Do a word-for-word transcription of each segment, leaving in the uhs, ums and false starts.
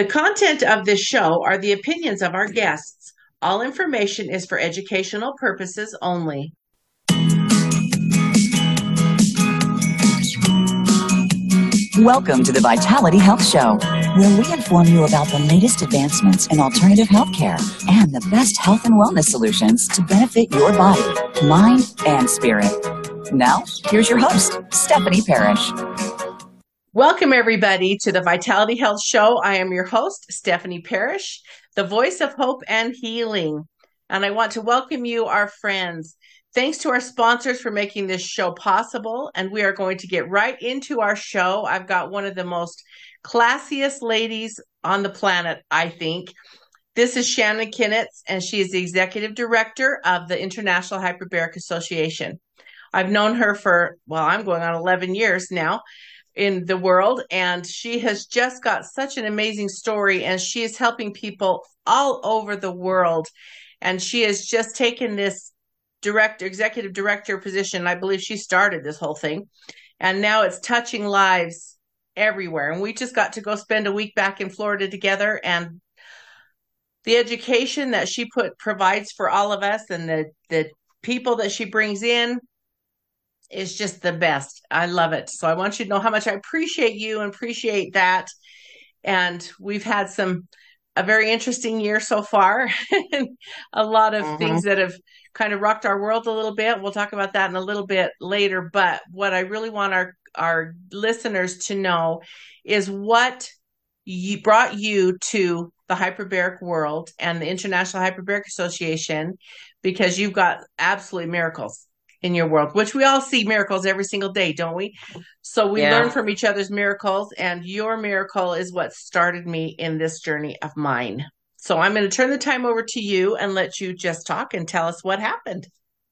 The content of this show are the opinions of our guests. All information is for educational purposes only. Welcome to the Vitality Health Show, where we inform you about the latest advancements in alternative healthcare and the best health and wellness solutions to benefit your body, mind, and spirit. Now, here's your host, Stephanie Parrish. Welcome, everybody, to the Vitality Health Show. I am your host, Stephanie Parrish, the voice of hope and healing. And I want to welcome you, our friends. Thanks to our sponsors for making this show possible. And we are going to get right into our show. I've got one of the most classiest ladies on the planet, I think. This is Shannon Kinitz, and she is the executive director of the International Hyperbaric Association. I've known her for, well, I'm going on eleven years now in the world, and she has just got such an amazing story, and she is helping people all over the world. And she has just taken this director, executive director position. I believe she started this whole thing, and now it's touching lives everywhere. And we just got to go spend a week back in Florida together, and the education that she put provides for all of us, and the the people that she brings in is just the best. I love it. So I want you to know how much I appreciate you and appreciate that. And we've had some a very interesting year so far, and a lot of mm-hmm. things that have kind of rocked our world a little bit. We'll talk about that in a little bit later. But what I really want our, our listeners to know is what you brought you to the hyperbaric world and the International Hyperbaric Association, because you've got absolutely miracles in your world, which we all see miracles every single day, don't we? So we yeah. learn from each other's miracles, and your miracle is what started me in this journey of mine. So I'm going to turn the time over to you and let you just talk and tell us what happened.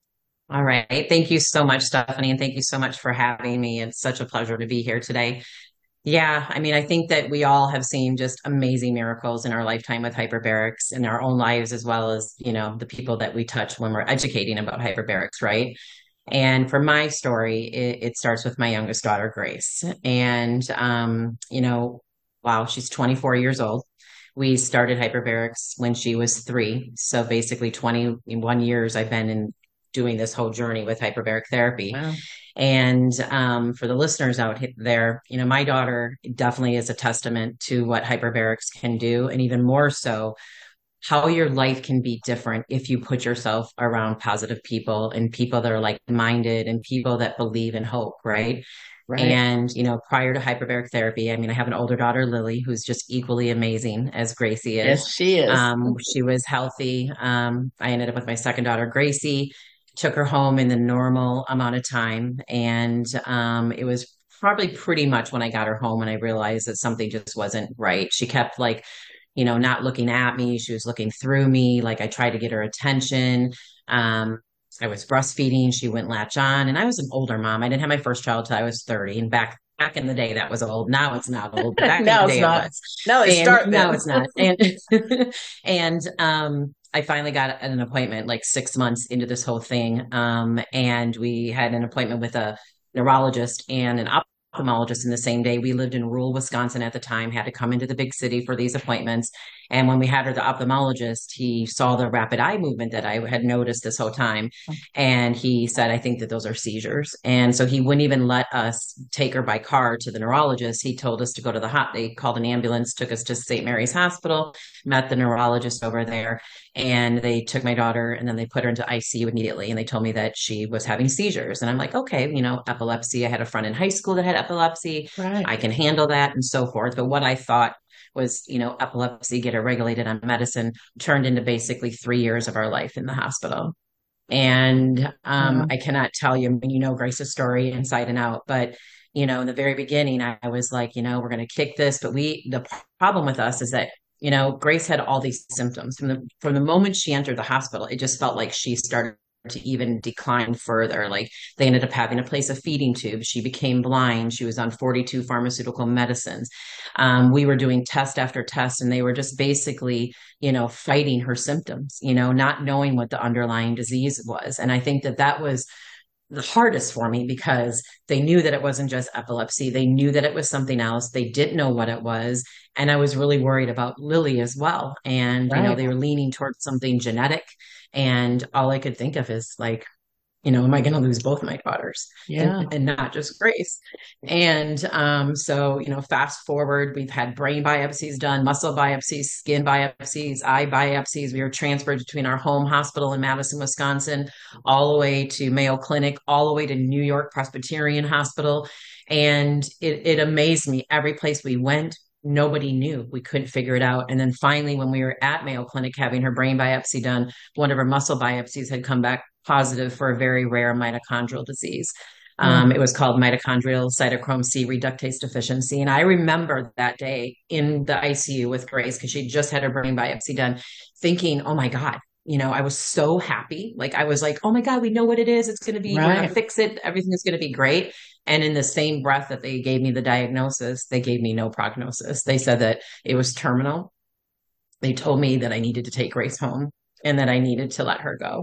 All right. Thank you so much, Stephanie. And thank you so much for having me. It's such a pleasure to be here today. Yeah. I mean, I think that we all have seen just amazing miracles in our lifetime with hyperbarics in our own lives, as well as, you know, the people that we touch when we're educating about hyperbarics, right? And for my story, it, it starts with my youngest daughter, Grace. And, um, you know, wow, she's twenty-four years old. We started hyperbarics when she was three. So basically twenty-one years I've been in doing this whole journey with hyperbaric therapy. Wow. And um, for the listeners out there, you know, my daughter definitely is a testament to what hyperbarics can do. And even more so, how your life can be different if you put yourself around positive people and people that are like-minded and people that believe in hope, right? Right. And, you know, prior to hyperbaric therapy, I mean, I have an older daughter, Lily, who's just equally amazing as Gracie is. Yes, she is. Um, she was healthy. Um, I ended up with my second daughter, Gracie, took her home in the normal amount of time. And um, it was probably pretty much when I got her home and I realized that something just wasn't right. She kept like, you know, not looking at me. She was looking through me. Like I tried to get her attention. Um, I was breastfeeding. She wouldn't latch on. And I was an older mom. I didn't have my first child till I was thirty. And back back in the day, that was old. Now it's not old. But back now in the it's day, not. it was. No, it's start now it's not. And and um, I finally got an appointment like six months into this whole thing. Um, and we had an appointment with a neurologist and an ophthalmologist in the same day. We lived in rural Wisconsin at the time, had to come into the big city for these appointments. And when we had her, the ophthalmologist, he saw the rapid eye movement that I had noticed this whole time. And he said, I think that those are seizures. And so he wouldn't even let us take her by car to the neurologist. He told us to go to the hot, they called an ambulance, took us to Saint Mary's Hospital, met the neurologist over there. And they took my daughter and then they put her into I C U immediately. And they told me that she was having seizures. And I'm like, okay, you know, epilepsy. I had a friend in high school that had epilepsy. Right. I can handle that and so forth. But what I thought was, you know, epilepsy, get her regulated on medicine, turned into basically three years of our life in the hospital. And um, mm-hmm. I cannot tell you, I mean, you know, Grace's story inside and out, but, you know, in the very beginning, I was like, you know, we're going to kick this. But we, the problem with us is that, you know, Grace had all these symptoms from the, from the moment she entered the hospital. It just felt like she started to even decline further. Like they ended up having to place a feeding tube. She became blind. She was on forty-two pharmaceutical medicines. Um, we were doing test after test, and they were just basically, you know, fighting her symptoms, you know, not knowing what the underlying disease was. And I think that that was the hardest for me because they knew that it wasn't just epilepsy. They knew that it was something else. They didn't know what it was. And I was really worried about Lily as well. And, you know, Right. they were leaning towards something genetic. And all I could think of is like, you know, am I going to lose both my daughters Yeah. and, and not just Grace? And um, so, you know, fast forward, we've had brain biopsies done, muscle biopsies, skin biopsies, eye biopsies. We were transferred between our home hospital in Madison, Wisconsin, all the way to Mayo Clinic, all the way to New York Presbyterian Hospital. And it, it amazed me. Every place we went, nobody knew. We couldn't figure it out. And then finally, when we were at Mayo Clinic having her brain biopsy done, one of her muscle biopsies had come back positive for a very rare mitochondrial disease. Um, Mm. it was called mitochondrial cytochrome C reductase deficiency. And I remember that day in the I C U with Grace because she just had her brain biopsy done, thinking, oh my God, you know, I was so happy. Like I was like, oh my God, we know what it is. It's going to be, we're going Right. to fix it. Everything is going to be great. And in the same breath that they gave me the diagnosis, they gave me no prognosis. They said that it was terminal. They told me that I needed to take Grace home and that I needed to let her go.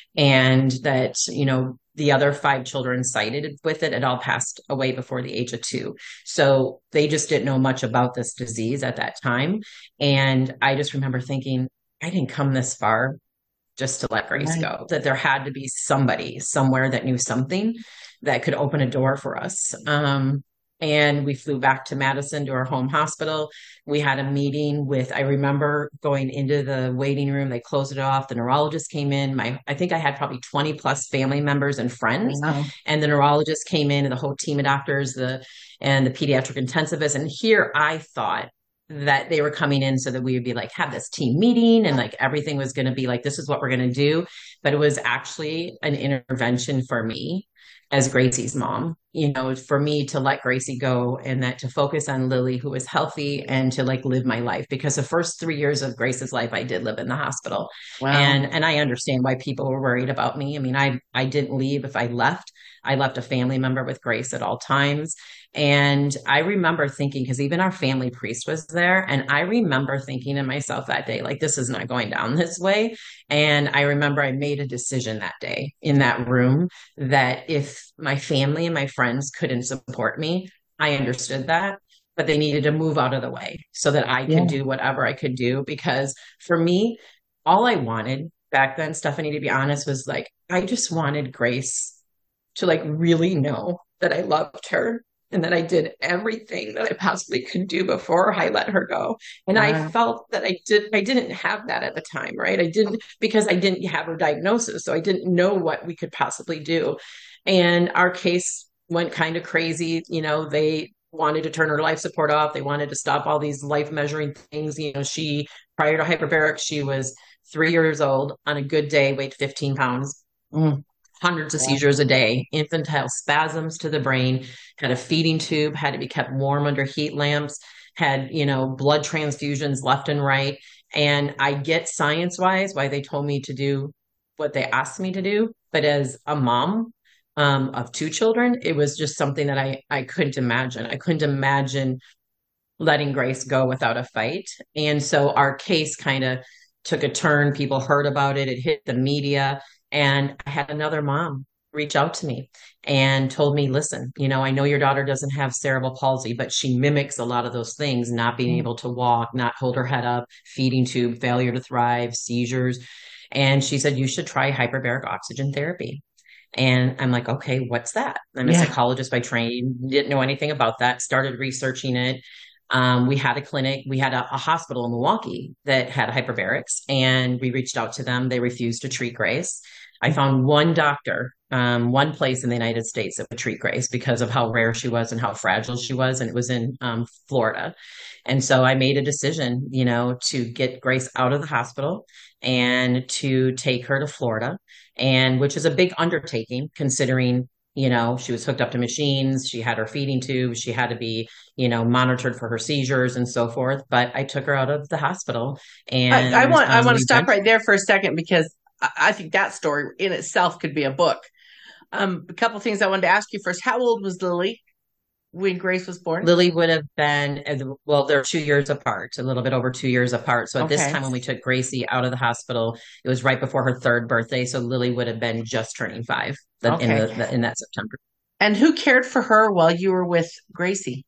And that, you know, the other five children cited with it had all passed away before the age of two. So they just didn't know much about this disease at that time. And I just remember thinking, I didn't come this far just to let Grace Right. go, that there had to be somebody somewhere that knew something that could open a door for us. Um, and we flew back to Madison to our home hospital. We had a meeting with, I remember going into the waiting room, they closed it off. The neurologist came in. My, I think I had probably twenty plus family members and friends. Wow. And the neurologist came in and the whole team of doctors, the, and the pediatric intensivist. And here I thought that they were coming in so that we would be like, have this team meeting and like everything was going to be like, this is what we're going to do. But it was actually an intervention for me as Gracie's mom, you know, for me to let Gracie go and that to focus on Lily, who was healthy, and to like live my life. Because the first three years of Grace's life, I did live in the hospital. Wow. And and I understand why people were worried about me. I mean, I I didn't leave. If I left, I left a family member with Grace at all times. And I remember thinking, because even our family priest was there, and I remember thinking to myself that day, like, this is not going down this way. And I remember I made a decision that day in that room that if my family and my friends couldn't support me, I understood that, but they needed to move out of the way so that I could Yeah. do whatever I could do. Because for me, all I wanted back then, Stephanie, to be honest, was like, I just wanted Grace to like really know that I loved her and that I did everything that I possibly could do before I let her go. And I Wow. felt that I did, I didn't have that at the time, right? I didn't, because I didn't have her diagnosis. So I didn't know what we could possibly do. And our case went kind of crazy. You know, they wanted to turn her life support off. They wanted to stop all these life measuring things. You know, she, prior to hyperbaric, she was three years old, on a good day, weighed fifteen pounds. Mm. Hundreds of Wow. seizures a day, infantile spasms to the brain, had a feeding tube, had to be kept warm under heat lamps, had, you know, blood transfusions left and right. And I get science wise why they told me to do what they asked me to do. But as a mom um, of two children, it was just something that I, I couldn't imagine. I couldn't imagine letting Grace go without a fight. And so our case kind of took a turn. People heard about it. It hit the media. And I had another mom reach out to me and told me, listen, you know, I know your daughter doesn't have cerebral palsy, but she mimics a lot of those things, not being Mm. able to walk, not hold her head up, feeding tube, failure to thrive, seizures. And she said, you should try hyperbaric oxygen therapy. And I'm like, okay, what's that? I'm a Yeah. psychologist by training, didn't know anything about that, started researching it. Um, we had a clinic, we had a, a hospital in Milwaukee that had hyperbarics, and we reached out to them. They refused to treat Grace. I found one doctor, um, one place in the United States that would treat Grace because of how rare she was and how fragile she was. And it was in um, Florida. And so I made a decision, you know, to get Grace out of the hospital and to take her to Florida, and which is a big undertaking considering, you know, she was hooked up to machines, she had her feeding tube, she had to be, you know, monitored for her seizures and so forth. But I took her out of the hospital, and I, I want I um, want to we stop went. right there for a second because I, I think that story in itself could be a book. Um, a couple things I wanted to ask you first. How old was Lily? when Grace was born? Lily would have been, well, they're two years apart, a little bit over two years apart. So at this Okay. time when we took Gracie out of the hospital, it was right before her third birthday. So Lily would have been just turning five in Okay. the, the in that September. And who cared for her while you were with Gracie?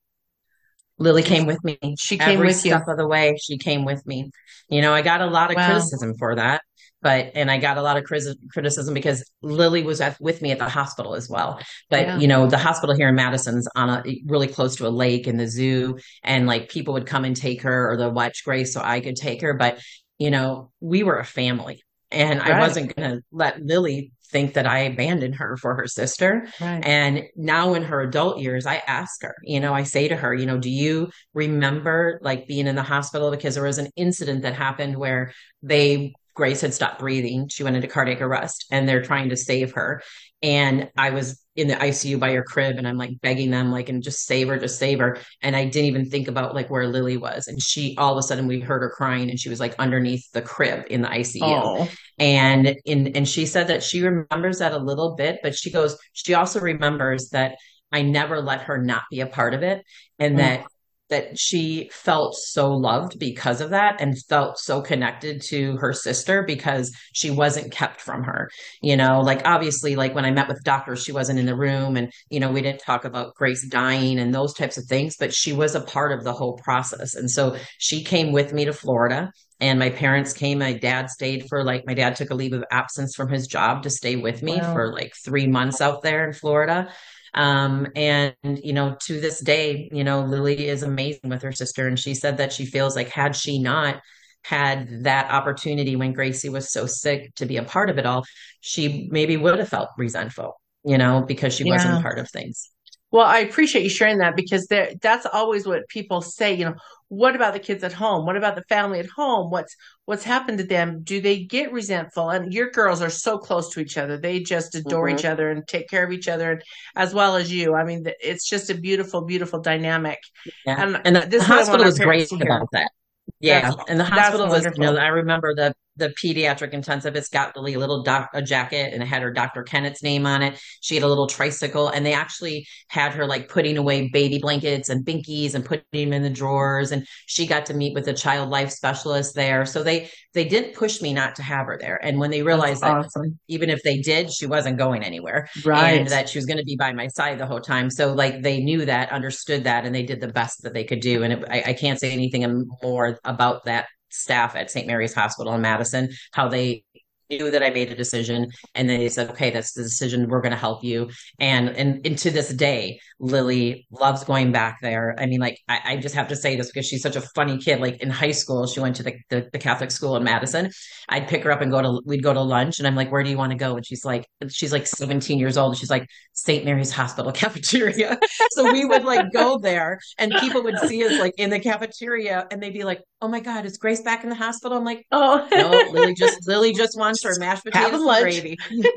Lily came with me. She came Every with you. step of the way. She came with me. You know, I got a lot of Wow. criticism for that, but and I got a lot of criti- criticism because Lily was at, with me at the hospital as well. But Yeah. you know, the hospital here in Madison's on a really close to a lake and the zoo, and like people would come and take her or they'll watch Grace so I could take her. But you know, we were a family, and I Right. wasn't going to let Lily think that I abandoned her for her sister. Right. And now in her adult years, I ask her, you know, I say to her, you know, do you remember like being in the hospital? Because there was an incident that happened where they, Grace had stopped breathing. She went into cardiac arrest and they're trying to save her. And I was in the I C U by her crib and I'm like begging them, like, and just save her, just save her. And I didn't even think about like where Lily was. And she, all of a sudden we heard her crying and she was like underneath the crib in the I C U. Oh. And in, and she said that she remembers that a little bit, but she goes, she also remembers that I never let her not be a part of it. And Mm. that that she felt so loved because of that and felt so connected to her sister because she wasn't kept from her, you know, like obviously, like when I met with doctors, she wasn't in the room and, you know, we didn't talk about Grace dying and those types of things, but she was a part of the whole process. And so she came with me to Florida and my parents came, my dad stayed for like, my dad took a leave of absence from his job to stay with me Wow. for like three months out there in Florida. Um, and, you know, to this day, you know, Lily is amazing with her sister. And she said that she feels like had she not had that opportunity when Gracie was so sick to be a part of it all, she maybe would have felt resentful, you know, because she Yeah. wasn't part of things. Well, I appreciate you sharing that because there, that's always what people say, you know, what about the kids at home? What about the family at home? What's, what's happened to them? Do they get resentful? And your girls are so close to each other. They just adore Mhm. each other and take care of each other and, as well as you. I mean, th- it's just a beautiful, beautiful dynamic. Yeah. And, And the, this the is what I want hospital our was parents great to hear. about that. Yeah. That's, And the that's hospital was, you wonderful. know, I remember the the pediatric intensivist got Lily a little doc, a jacket and it had her Doctor Kennett's name on it. She had a little tricycle and they actually had her like putting away baby blankets and binkies and putting them in the drawers. And she got to meet with a child life specialist there. So they, they didn't push me not to have her there. And when they realized That's that awesome. even if they did, she wasn't going anywhere Right. and that she was going to be by my side the whole time. So like they knew that, understood that, and they did the best that they could do. And it, I, I can't say anything more about that staff at Saint Mary's Hospital in Madison, how they knew that I made a decision and they said, okay, that's the decision. We're going to help you. And, and, and to this day, Lily loves going back there. I mean, like, I, I just have to say this because she's such a funny kid. Like in high school, she went to the, the, the Catholic school in Madison. I'd pick her up and go to, we'd go to lunch and I'm like, where do you want to go? And she's like, she's like seventeen years old. And she's like, Saint Mary's Hospital cafeteria. So we would like go there and people would see us like in the cafeteria and they'd be like, oh my God, is Grace back in the hospital? I'm like, Oh, no, Lily just, Lily just wants her mashed potatoes having and lunch. gravy.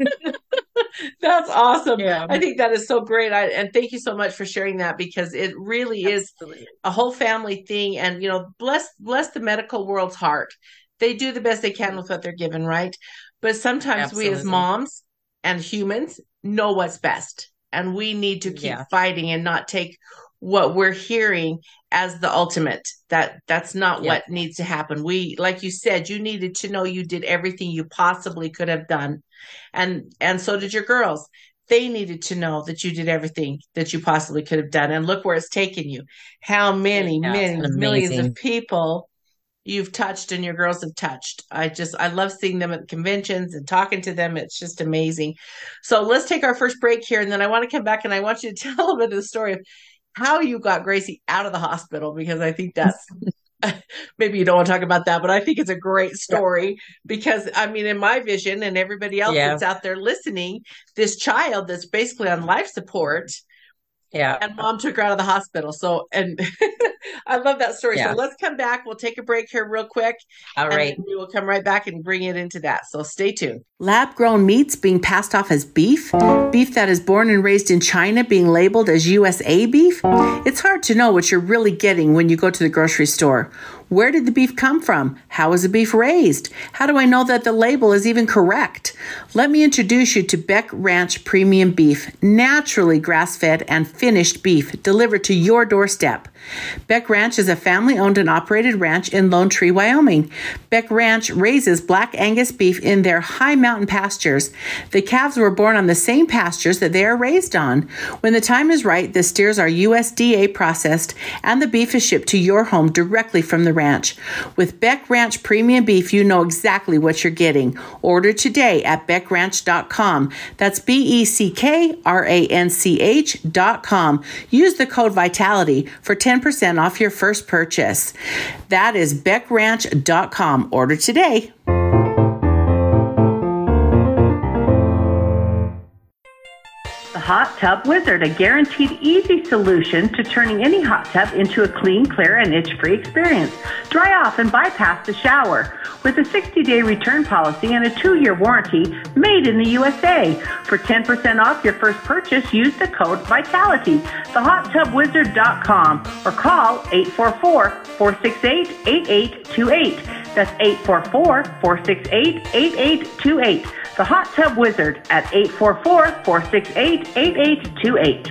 That's awesome. Yeah. I think that is so great. I, and thank you so much for sharing that because it really is Absolutely. a whole family thing. And, you know, bless, bless the medical world's heart. They do the best they can with what they're given, right? But sometimes we as Absolutely. moms and humans know what's best. And we need to keep Yeah. fighting and not take what we're hearing as the ultimate. That that's not Yeah. what needs to happen. We, like you said, you needed to know you did everything you possibly could have done. And and so did your girls. They needed to know that you did everything that you possibly could have done. And look where it's taken you. How many, Yeah, it's many been millions amazing. of people you've touched and your girls have touched. I just, I love seeing them at conventions and talking to them. It's just amazing. So let's take our first break here. And then I want to come back and I want you to tell a bit of the story of how you got Gracie out of the hospital, because I think that's, maybe you don't want to talk about that, but I think it's a great story because I mean, in my vision and everybody else Yeah. that's out there listening, this child that's basically on life support Yeah. and mom took her out of the hospital. So, and I love that story. Yeah. So let's come back. We'll take a break here real quick. All right. And we will come right back and bring it into that. So stay tuned. Lab-grown meats being passed off as beef, beef that is born and raised in China being labeled as U S A beef. It's hard to know what you're really getting when you go to the grocery store. Where did the beef come from? How was the beef raised? How do I know that the label is even correct? Let me introduce you to Beck Ranch Premium Beef, naturally grass-fed and finished beef delivered to your doorstep. Beck Ranch is a family-owned and operated ranch in Lone Tree, Wyoming. Beck Ranch raises Black Angus beef in their high mountain pastures. The calves were born on the same pastures that they are raised on. When the time is right, the steers are U S D A processed and the beef is shipped to your home directly from the ranch. With Beck Ranch Premium Beef, you know exactly what you're getting. Order today at beck ranch dot com. That's B E C K R A N C H dot com. Use the code VITALITY for ten percent off your first purchase. That is beck ranch dot com. Order today. The Hot Tub Wizard, a guaranteed easy solution to turning any hot tub into a clean, clear, and itch-free experience. Dry off and bypass the shower. With a sixty-day return policy and a two-year warranty, made in the U S A. For ten percent off your first purchase, use the code VITALITY, the hot tub wizard dot com, or call eight four four, four six eight, eight eight two eight. That's eight four four, four six eight, eight eight two eight. The Hot Tub Wizard at eight four four, four six eight, eight eight two eight.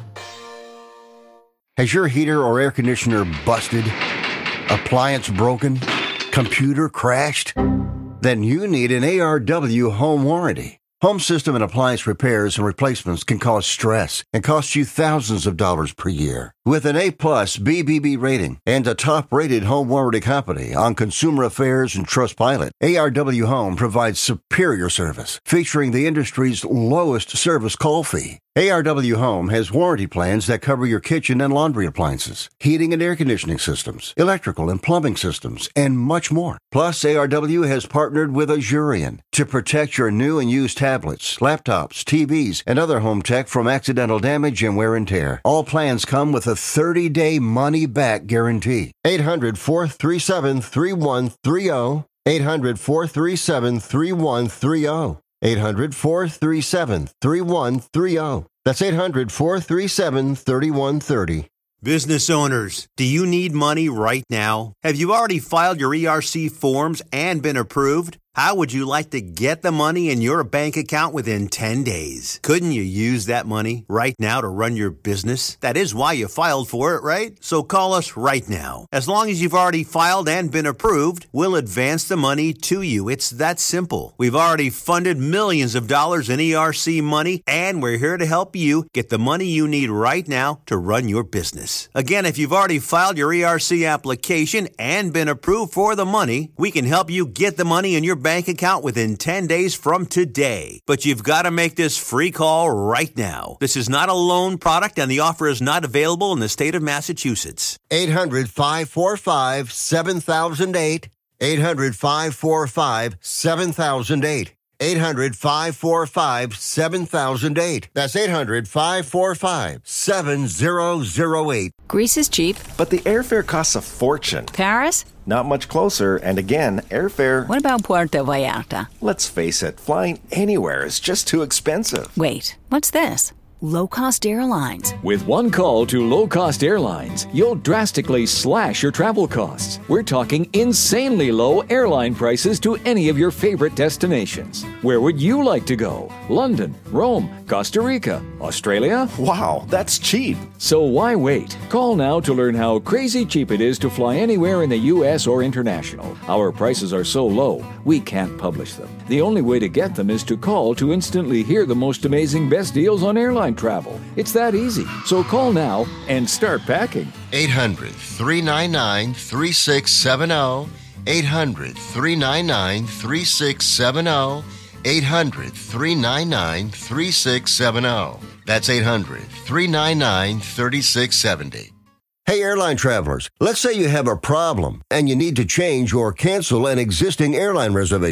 Has your heater or air conditioner busted? Appliance broken? Computer crashed? Then you need an A R W home warranty. Home system and appliance repairs and replacements can cause stress and cost you thousands of dollars per year. With an A-plus B B B rating and a top-rated home warranty company on Consumer Affairs and Trustpilot, A R W Home provides superior service, featuring the industry's lowest service call fee. A R W Home has warranty plans that cover your kitchen and laundry appliances, heating and air conditioning systems, electrical and plumbing systems, and much more. Plus, A R W has partnered with Azurion to protect your new and used tablets, laptops, T Vs, and other home tech from accidental damage and wear and tear. All plans come with a thirty-day money-back guarantee. eight hundred, four three seven, three one three zero. eight hundred, four three seven, three one three zero. eight hundred, four three seven, three one three zero. That's eight hundred, four three seven, three one three zero. Business owners, do you need money right now? Have you already filed your E R C forms and been approved? How would you like to get the money in your bank account within ten days? Couldn't you use that money right now to run your business? That is why you filed for it, right? So call us right now. As long as you've already filed and been approved, we'll advance the money to you. It's that simple. We've already funded millions of dollars in E R C money, and we're here to help you get the money you need right now to run your business. Again, if you've already filed your E R C application and been approved for the money, we can help you get the money in your bank account within ten days from today. But you've got to make this free call right now. This is not a loan product, and the offer is not available in the state of Massachusetts. eight hundred, five four five, seven thousand eight. eight hundred, five four five, seven thousand eight. eight hundred, five four five, seven thousand eight. That's eight hundred, five four five, seven thousand eight. Greece is cheap. But the airfare costs a fortune. Paris? Not much closer, and again, airfare... What about Puerto Vallarta? Let's face it, flying anywhere is just too expensive. Wait, what's this? Low-cost airlines. With one call to low-cost airlines, you'll drastically slash your travel costs. We're talking insanely low airline prices to any of your favorite destinations. Where would you like to go? London, Rome, Costa Rica, Australia? Wow, that's cheap. So why wait? Call now to learn how crazy cheap it is to fly anywhere in the U S or international. Our prices are so low, we can't publish them. The only way to get them is to call to instantly hear the most amazing best deals on airline travel. It's that easy. So call now and start packing. eight hundred, three nine nine, three six seven zero. eight hundred, three nine nine, three six seven zero. eight hundred, three nine nine, three six seven zero. That's eight hundred, three nine nine, three six seven zero. Hey, airline travelers, let's say you have a problem and you need to change or cancel an existing airline reservation.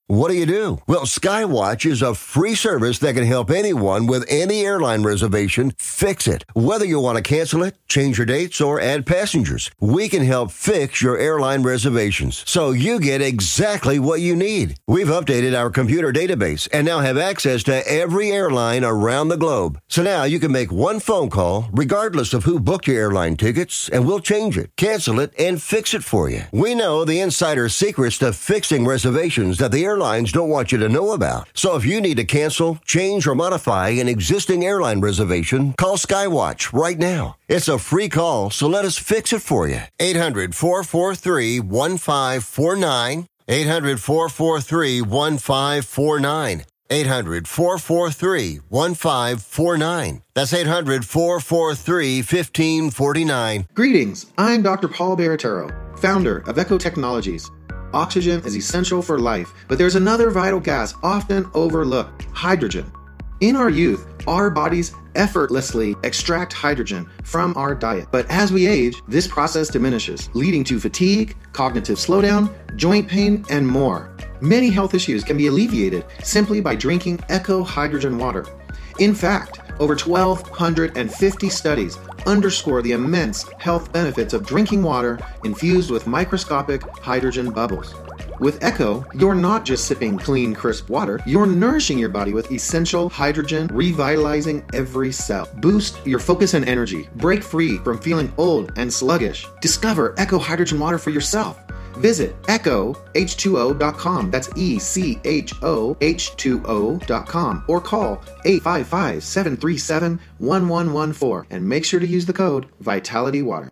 What do you do? Well, Skywatch is a free service that can help anyone with any airline reservation fix it. Whether you want to cancel it, change your dates, or add passengers, we can help fix your airline reservations so you get exactly what you need. We've updated our computer database and now have access to every airline around the globe. So now you can make one phone call regardless of who booked your airline tickets, and we'll change it, cancel it, and fix it for you. We know the insider secrets to fixing reservations that the airline Airlines don't want you to know about. So if you need to cancel, change, or modify an existing airline reservation, call Skywatch right now. It's a free call, so let us fix it for you. eight hundred, four four three, one five four nine. eight hundred, four four three, one five four nine. eight hundred, four four three, one five four nine. That's eight hundred, four four three, one five four nine. Greetings, I'm Doctor Paul Baratero, founder of Echo Technologies. Oxygen is essential for life, but there's another vital gas often overlooked: hydrogen. In our youth, our bodies effortlessly extract hydrogen from our diet. But as we age, this process diminishes, leading to fatigue, cognitive slowdown, joint pain, and more. Many health issues can be alleviated simply by drinking Echo Hydrogen water. In fact, over one thousand two hundred fifty studies underscore the immense health benefits of drinking water infused with microscopic hydrogen bubbles. With Echo, you're not just sipping clean, crisp water, you're nourishing your body with essential hydrogen, revitalizing every cell. Boost your focus and energy. Break free from feeling old and sluggish. Discover Echo Hydrogen water for yourself. Visit echo h two o dot com. That's E C H O H two O dot com. Or call eight five five, seven three seven, one one one four and make sure to use the code VitalityWater.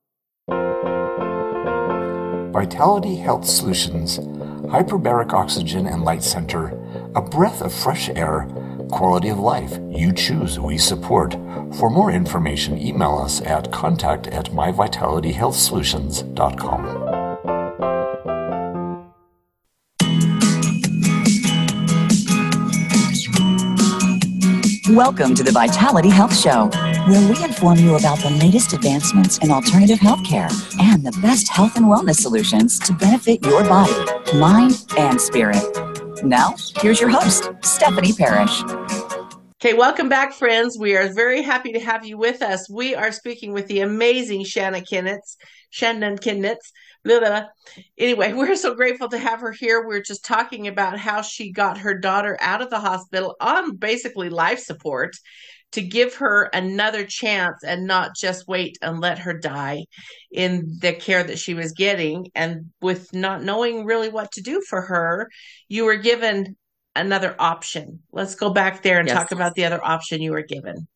Vitality Health Solutions, Hyperbaric Oxygen and Light Center, a breath of fresh air, quality of life. You choose, we support. For more information, email us at contact at my vitality health solutions dot com. Welcome to the Vitality Health Show, where we inform you about the latest advancements in alternative healthcare and the best health and wellness solutions to benefit your body, mind, and spirit. Now, here's your host, Stephanie Parrish. Okay, welcome back, friends. We are very happy to have you with us. We are speaking with the amazing Shannon Kinnitz. Shannon Kinnitz. Blah, blah, blah. Anyway, we're so grateful to have her here. We're just talking about how she got her daughter out of the hospital on basically life support to give her another chance and not just wait and let her die in the care that she was getting. And with not knowing really what to do for her, you were given another option. Let's go back there and yes. talk about the other option you were given.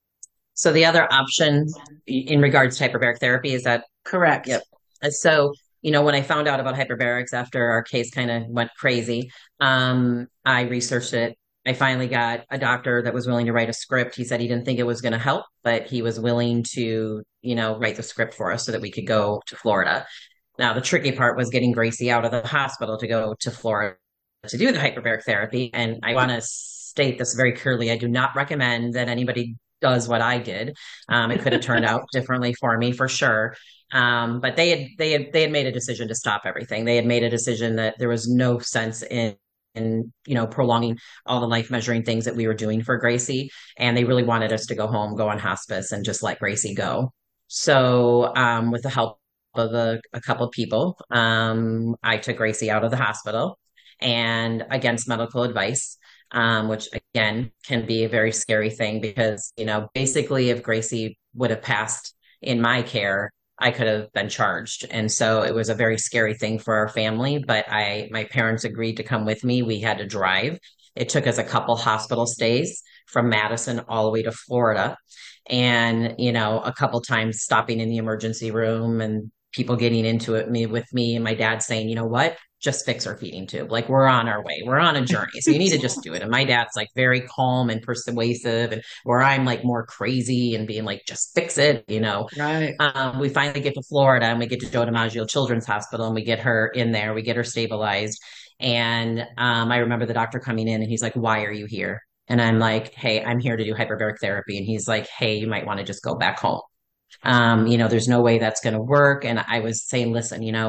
So the other option in regards to hyperbaric therapy, is that correct? Yep. So, you know, when I found out about hyperbarics after our case kind of went crazy, um, I researched it. I finally got a doctor that was willing to write a script. He said he didn't think it was going to help, but he was willing to, you know, write the script for us so that we could go to Florida. Now, the tricky part was getting Gracie out of the hospital to go to Florida to do the hyperbaric therapy. And I want to state this very clearly. I do not recommend that anybody does what I did. Um, it could have turned out differently for me, for sure. Um, but they had, they had, they had made a decision to stop everything. They had made a decision that there was no sense in, in, you know, prolonging all the life measuring things that we were doing for Gracie. And they really wanted us to go home, go on hospice, and just let Gracie go. So, um, with the help of a, a couple of people, um, I took Gracie out of the hospital, and against medical advice. Um, which again can be a very scary thing because, you know, basically if Gracie would have passed in my care, I could have been charged. And so it was a very scary thing for our family, but I, my parents agreed to come with me. We had to drive. It took us a couple hospital stays from Madison all the way to Florida. And, you know, a couple times stopping in the emergency room and people getting into it me with me and my dad saying, you know what? Just fix her feeding tube. Like, we're on our way. We're on a journey. So you need to just do it. And my dad's like very calm and persuasive, and where I'm like more crazy and being like, just fix it, you know. Right. Um, we finally get to Florida and we get to Joe DiMaggio Children's Hospital, and we get her in there. We get her stabilized. And um, I remember the doctor coming in and he's like, why are you here? And I'm like, hey, I'm here to do hyperbaric therapy. And he's like, hey, you might want to just go back home. Um, you know, there's no way that's going to work. And I was saying, listen, you know,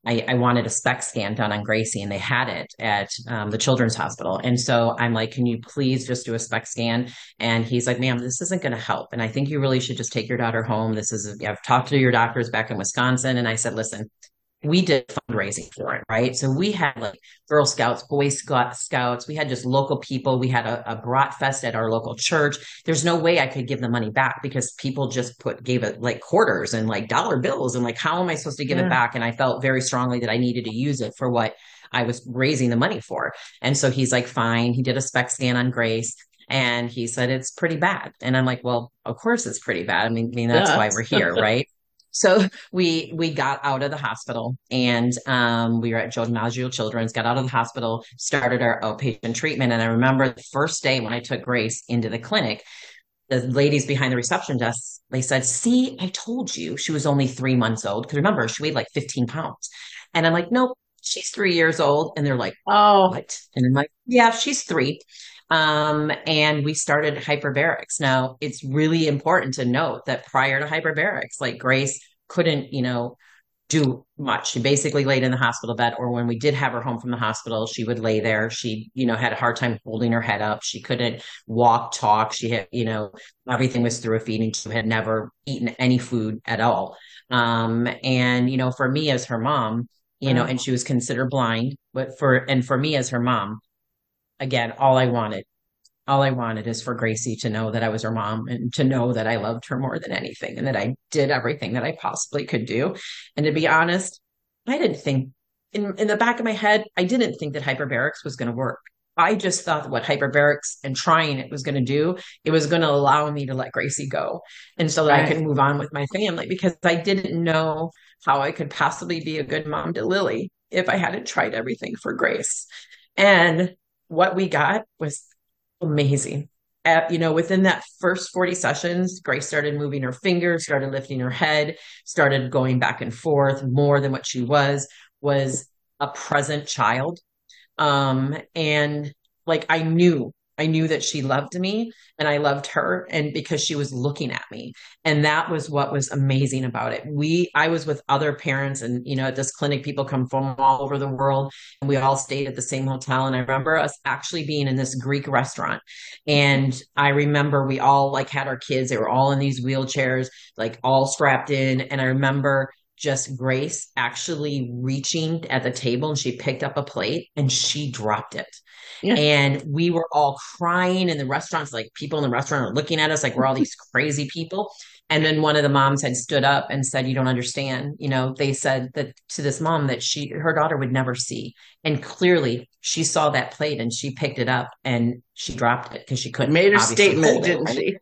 I, I wanted a SPECT scan done on Gracie, and they had it at um, the Children's Hospital. And so I'm like, can you please just do a SPECT scan? And he's like, ma'am, this isn't going to help. And I think you really should just take your daughter home. This is, I've talked to your doctors back in Wisconsin. And I said, listen, we did fundraising for it, right? So we had like Girl Scouts, Boy Scout Scouts. We had just local people. We had a, a brat fest at our local church. There's no way I could give the money back because people just put, gave it like quarters and like dollar bills. And like, how am I supposed to give yeah. it back? And I felt very strongly that I needed to use it for what I was raising the money for. And so he's like, fine. He did a SPECT scan on Grace. And he said, it's pretty bad. And I'm like, well, of course it's pretty bad. I mean, I mean that's yeah. why we're here, right? So we we got out of the hospital, and um, we were at Joe DiMaggio Children's, got out of the hospital, started our outpatient treatment. And I remember the first day when I took Grace into the clinic, the ladies behind the reception desk, they said, see, I told you she was only three months old. Because remember, she weighed like fifteen pounds. And I'm like, nope, she's three years old. And they're like, oh, what? And I'm like, yeah, she's three. Um, and we started hyperbarics. Now, it's really important to note that prior to hyperbarics, like Grace couldn't, you know, do much. She basically laid in the hospital bed, or when we did have her home from the hospital, she would lay there. She, you know, had a hard time holding her head up. She couldn't walk, talk. She had, you know, everything was through a feeding tube, had never eaten any food at all. Um, and, you know, for me as her mom, you know, and she was considered blind, but for, and for me as her mom, again, all I wanted, all I wanted is for Gracie to know that I was her mom and to know that I loved her more than anything and that I did everything that I possibly could do. And to be honest, I didn't think in, in the back of my head, I didn't think that hyperbarics was going to work. I just thought that what hyperbarics and trying it was going to do, it was going to allow me to let Gracie go. And so that right. I could move on with my family, because I didn't know how I could possibly be a good mom to Lily if I hadn't tried everything for Grace. And what we got was amazing. At, you know, within that first forty sessions, Grace started moving her fingers, started lifting her head, started going back and forth more than what she was, was a present child. Um, and like, I knew, I knew that she loved me and I loved her, and because she was looking at me. And that was what was amazing about it. We, I was with other parents, and, you know, at this clinic, people come from all over the world, and we all stayed at the same hotel. And I remember us actually being in this Greek restaurant. And I remember we all like had our kids, they were all in these wheelchairs, like all strapped in. And I remember just Grace actually reaching at the table, and she picked up a plate and she dropped it. Yeah. And we were all crying in the restaurants, like people in the restaurant are looking at us like we're all these crazy people. And then one of the moms had stood up and said, you don't understand. You know, they said that to this mom that she, her daughter would never see. And clearly she saw that plate and she picked it up and she dropped it because she couldn't. Made her statement, didn't she?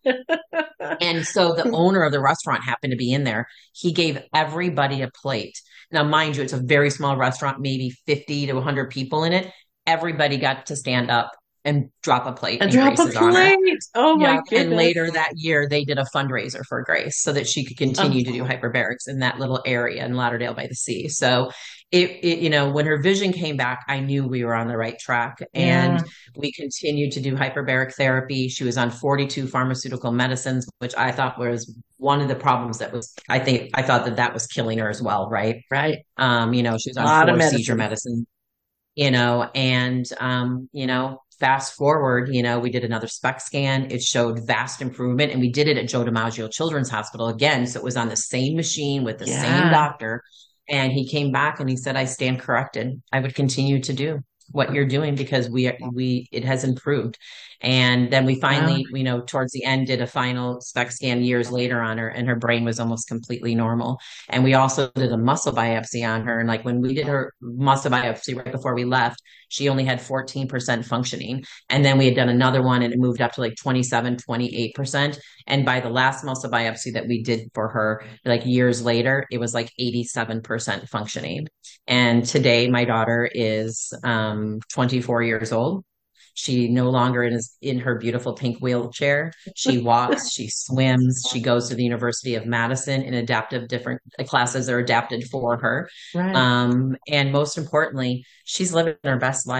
And so the owner of the restaurant happened to be in there. He gave everybody a plate. Now, mind you, it's a very small restaurant, maybe fifty to one hundred people in it. Everybody got to stand up and drop a plate. And drop a plate. Oh my yeah. goodness. And later that year, they did a fundraiser for Grace so that she could continue oh. to do hyperbarics in that little area in Lauderdale by the Sea. So it, it, you know, when her vision came back, I knew we were on the right track. And yeah. we continued to do hyperbaric therapy. She was on forty-two pharmaceutical medicines, which I thought was one of the problems that was, I think, I thought that that was killing her as well. Right. Right. Um, you know, she was on a lot four of medicine. seizure medicine, you know, and, um, you know, fast forward, you know, we did another SPECT scan. It showed vast improvement, and we did it at Joe DiMaggio Children's Hospital again. So it was on the same machine with the yeah. same doctor. And he came back and he said, I stand corrected. I would continue to do what you're doing because we, we, it has improved. And then we finally, wow. you know, towards the end did a final SPECT scan years later on her, and her brain was almost completely normal. And we also did a muscle biopsy on her. And like when we did her muscle biopsy right before we left, she only had fourteen percent functioning. And then we had done another one and it moved up to like twenty-seven, twenty-eight percent. And by the last muscle biopsy that we did for her, like years later, it was like eighty-seven percent functioning. And today my daughter is um, twenty-four years old. She no longer is in her beautiful pink wheelchair. She walks, she swims, she goes to the University of Madison in adaptive different classes are adapted for her. Right. Um, and most importantly, she's living her best life.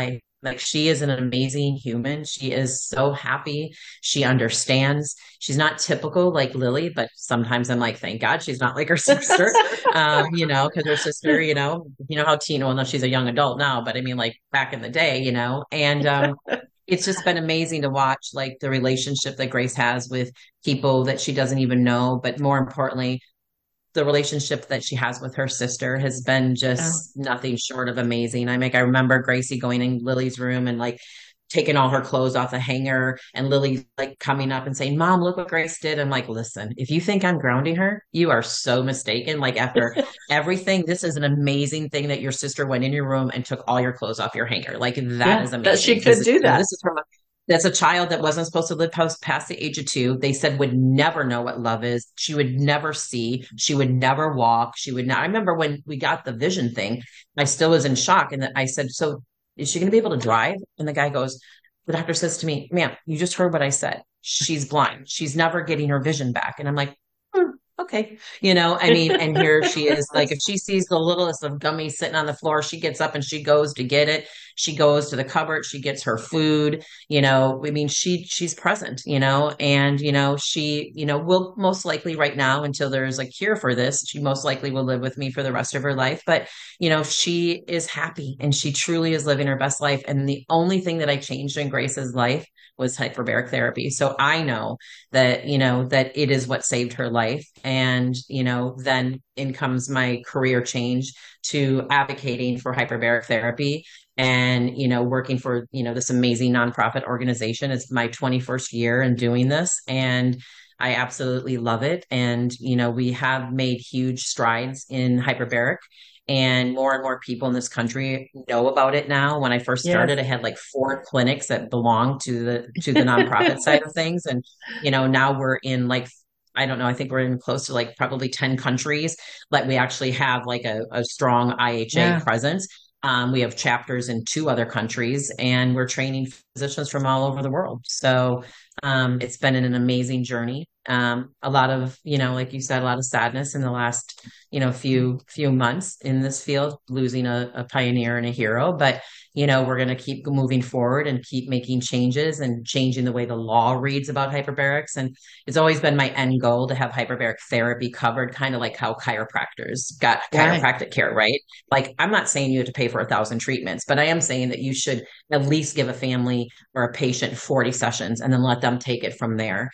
Like, she is an amazing human. She is so happy. She understands. She's not typical like Lily, but sometimes I'm like, thank God she's not like her sister. um, you know, because her sister, you know, you know how Tina, well, no, she's a young adult now, but I mean, like back in the day, you know, and um, it's just been amazing to watch like the relationship that Grace has with people that she doesn't even know, but more importantly, the relationship that she has with her sister has been just yeah. nothing short of amazing. I mean, I remember Gracie going in Lily's room and like taking all her clothes off the hanger, and Lily like coming up and saying, Mom, look what Grace did. I'm like, listen, if you think I'm grounding her, you are so mistaken. Like, after everything, this is an amazing thing that your sister went in your room and took all your clothes off your hanger. Like, that yeah, is amazing. That she could this do is, that. This is from a That's a child that wasn't supposed to live past, past the age of two. They said would never know what love is. She would never see. She would never walk. She would not. I remember when we got the vision thing, I still was in shock. And I said, so is she going to be able to drive? And the guy goes, the doctor says to me, ma'am, you just heard what I said. She's blind. She's never getting her vision back. And I'm like, hmm, okay. You know, I mean, and here she is. Like, if she sees the littlest of gummies sitting on the floor, she gets up and she goes to get it. She goes to the cupboard, she gets her food, you know, I mean, she, she's present, you know, and, you know, she, you know, will most likely right now, until there's a cure for this, she most likely will live with me for the rest of her life. But, you know, she is happy and she truly is living her best life. And the only thing that I changed in Grace's life was hyperbaric therapy. So I know that, you know, that it is what saved her life. And, you know, then in comes my career change to advocating for hyperbaric therapy and, you know, working for, you know, this amazing nonprofit organization. It's my twenty-first year in doing this, and I absolutely love it. And, you know, we have made huge strides in hyperbaric, and more and more people in this country know about it now. When I first started, yes. I had like four clinics that belonged to the, to the nonprofit side of things. And, you know, now we're in like, I don't know, I think we're in close to like probably ten countries that we actually have like a, a strong I H A yeah. presence. Um, we have chapters in two other countries, and we're training physicians from all over the world. So um, it's been an amazing journey. Um, a lot of, you know, like you said, a lot of sadness in the last, you know, few few months in this field, losing a, a pioneer and a hero. But, you know, we're going to keep moving forward and keep making changes and changing the way the law reads about hyperbarics. And it's always been my end goal to have hyperbaric therapy covered, kind of like how chiropractors got Right. chiropractic care, right? Like, I'm not saying you have to pay for a thousand treatments, but I am saying that you should at least give a family or a patient forty sessions and then let them take it from there.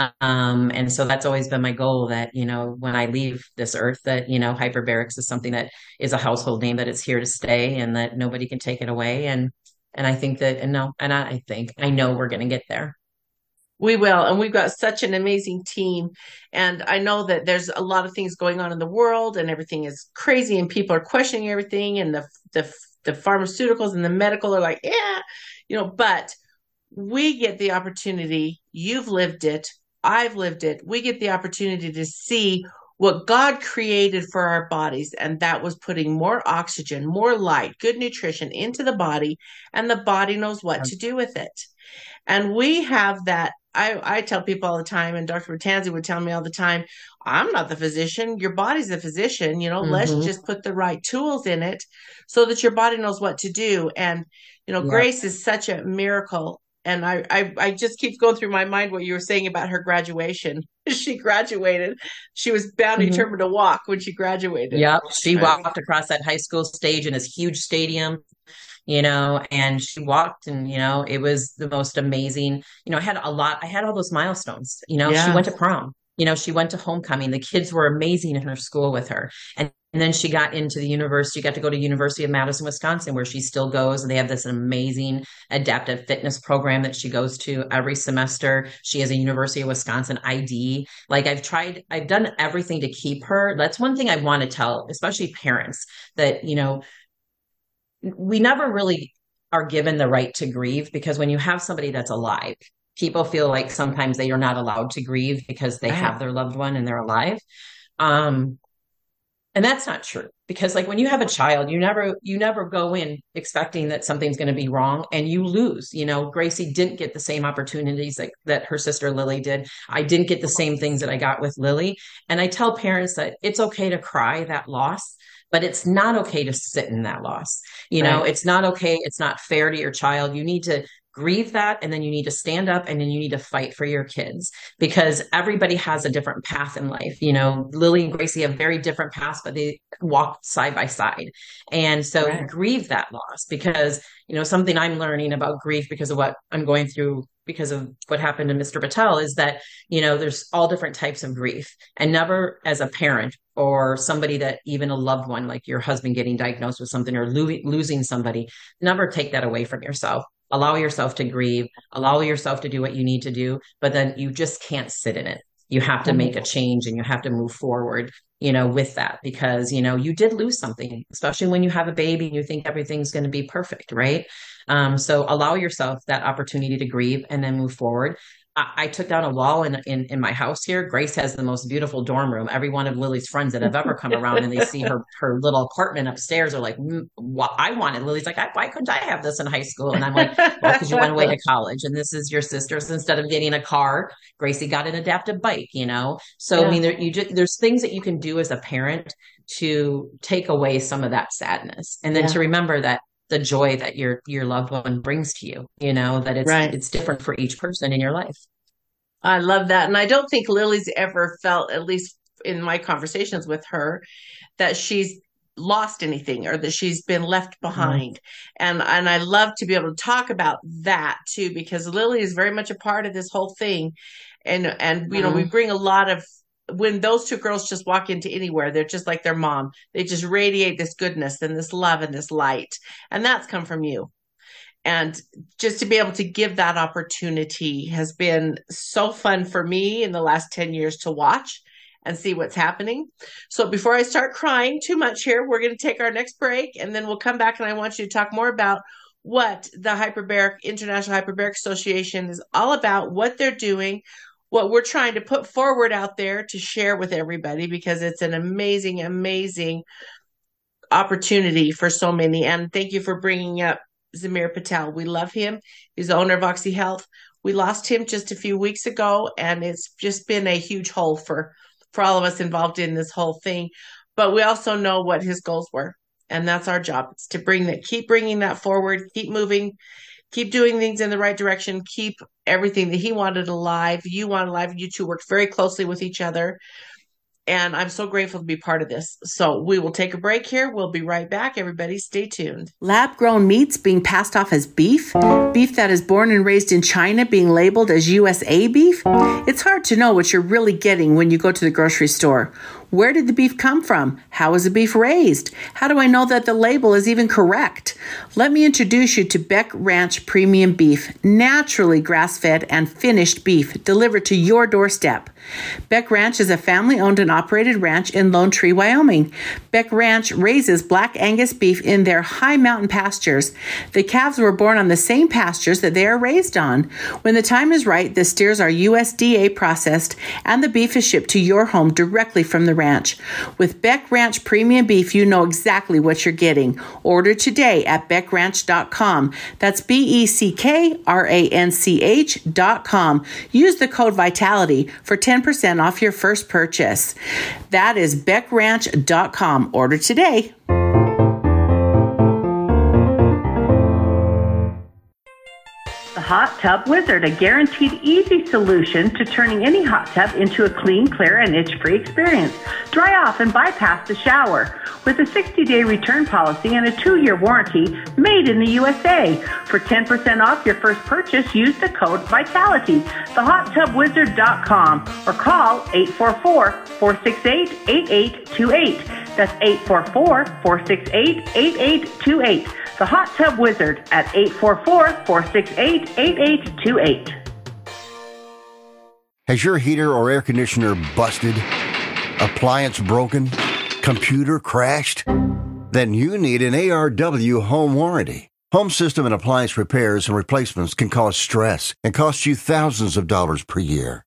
Um, and so that's always been my goal, that, you know, when I leave this earth, that, you know, hyperbarics is something that is a household name, that it's here to stay, and that nobody can take it away. And, and I think that, and no, and I think, I know we're going to get there. We will. And we've got such an amazing team. And I know that there's a lot of things going on in the world, and everything is crazy, and people are questioning everything, and the, the, the pharmaceuticals and the medical are like, yeah, you know, but we get the opportunity. You've lived it. I've lived it. We get the opportunity to see what God created for our bodies. And that was putting more oxygen, more light, good nutrition into the body, and the body knows what to do with it. And we have that. I, I tell people all the time, and Doctor Bertanzi would tell me all the time, I'm not the physician. Your body's the physician. You know, mm-hmm. Let's just put the right tools in it so that your body knows what to do. And, you know, yeah. Grace is such a miracle. And I, I, I just keep going through my mind what you were saying about her graduation. She graduated. She was bound and mm-hmm. determined to walk when she graduated. Yep. She walked across that high school stage in this huge stadium, you know, and she walked, and, you know, it was the most amazing, you know, I had a lot, I had all those milestones, you know, yeah. She went to prom, you know, she went to homecoming. The kids were amazing in her school with her. And, and then she got into the university, got to go to University of Madison, Wisconsin, where she still goes. And they have this amazing adaptive fitness program that she goes to every semester. She has a University of Wisconsin I D. Like, I've tried, I've done everything to keep her. That's one thing I want to tell, especially parents, that, you know, we never really are given the right to grieve, because when you have somebody that's alive, people feel like sometimes they are not allowed to grieve because they have their loved one and they're alive. Um, and that's not true, because like when you have a child, you never, you never go in expecting that something's going to be wrong, and you lose. You know, Gracie didn't get the same opportunities that, that her sister Lily did. I didn't get the same things that I got with Lily. And I tell parents that it's okay to cry that loss, but it's not okay to sit in that loss. You know, Right. it's not okay. It's not fair to your child. You need to grieve that, and then you need to stand up, and then you need to fight for your kids, because everybody has a different path in life. You know, Lily and Gracie have very different paths, but they walk side by side. And so Right. grieve that loss, because, you know, something I'm learning about grief because of what I'm going through because of what happened to Mister Patel is that, you know, there's all different types of grief, and never as a parent or somebody that even a loved one, like your husband getting diagnosed with something or lo- losing somebody, never take that away from yourself. Allow yourself to grieve, allow yourself to do what you need to do, but then you just can't sit in it. You have to make a change, and you have to move forward, you know, with that, because, you know, you did lose something, especially when you have a baby and you think everything's going to be perfect, right? Um, so allow yourself that opportunity to grieve and then move forward. I, I took down a wall in, in in my house here. Grace has the most beautiful dorm room. Every one of Lily's friends that have ever come around and they see her her little apartment upstairs are like, mm, well, I wanted. Lily's like, I, why couldn't I have this in high school? And I'm like, well, because you went away to college, and this is your sister's. Instead of getting a car, Gracie got an adaptive bike. You know, so Yeah. I mean, there, you just, there's things that you can do as a parent to take away some of that sadness, and then Yeah. to remember that the joy that your your loved one brings to you, you know, that it's Right. it's different for each person in your life. I love that. And I don't think Lily's ever felt, at least in my conversations with her, that she's lost anything or that she's been left behind. And and I love to be able to talk about that too, because Lily is very much a part of this whole thing. And and you know, we bring a lot of, when those two girls just walk into anywhere, they're just like their mom. They just radiate this goodness and this love and this light. And that's come from you. And just to be able to give that opportunity has been so fun for me in the last ten years to watch and see what's happening. So before I start crying too much here, we're going to take our next break, and then we'll come back and I want you to talk more about what the Hyperbaric International Hyperbaric Association is all about, what they're doing, what we're trying to put forward out there to share with everybody, because it's an amazing, amazing opportunity for so many. And thank you for bringing up Zamir Patel. We love him. He's the owner of Oxy Health. We lost him just a few weeks ago, and it's just been a huge hole for, for all of us involved in this whole thing. But we also know what his goals were, and that's our job. It's to bring that, keep bringing that forward, keep moving, keep doing things in the right direction, keep everything that he wanted alive, you want alive. You two worked very closely with each other. And I'm so grateful to be part of this. So we will take a break here. We'll be right back. Everybody stay tuned. Lab-grown meats being passed off as beef? Beef that is born and raised in China being labeled as U S A beef? It's hard to know what you're really getting when you go to the grocery store. Where did the beef come from? How was the beef raised? How do I know that the label is even correct? Let me introduce you to Beck Ranch Premium Beef, naturally grass-fed and finished beef delivered to your doorstep. Beck Ranch is a family-owned and operated ranch in Lone Tree, Wyoming. Beck Ranch raises Black Angus beef in their high mountain pastures. The calves were born on the same pastures that they are raised on. When the time is right, the steers are U S D A processed, and the beef is shipped to your home directly from the ranch. With Beck Ranch Premium Beef, you know exactly what you're getting. Order today at beck ranch dot com. That's B E C K R A N C H dot com. Use the code VITALITY for ten percent off your first purchase. That is beck ranch dot com. Order today. The Hot Tub Wizard, a guaranteed easy solution to turning any hot tub into a clean, clear, and itch-free experience. Dry off and bypass the shower. With a sixty-day return policy and a two-year warranty, made in the U S A. For ten percent off your first purchase, use the code VITALITY, the hot tub wizard dot com, or call eight four four, four six eight, eight eight two eight. That's eight four four, four six eight, eight eight two eight. The Hot Tub Wizard at eight four four, four six eight, eight eight two eight. Has your heater or air conditioner busted? Appliance broken? Computer crashed? Then you need an A R W home warranty. Home system and appliance repairs and replacements can cause stress and cost you thousands of dollars per year.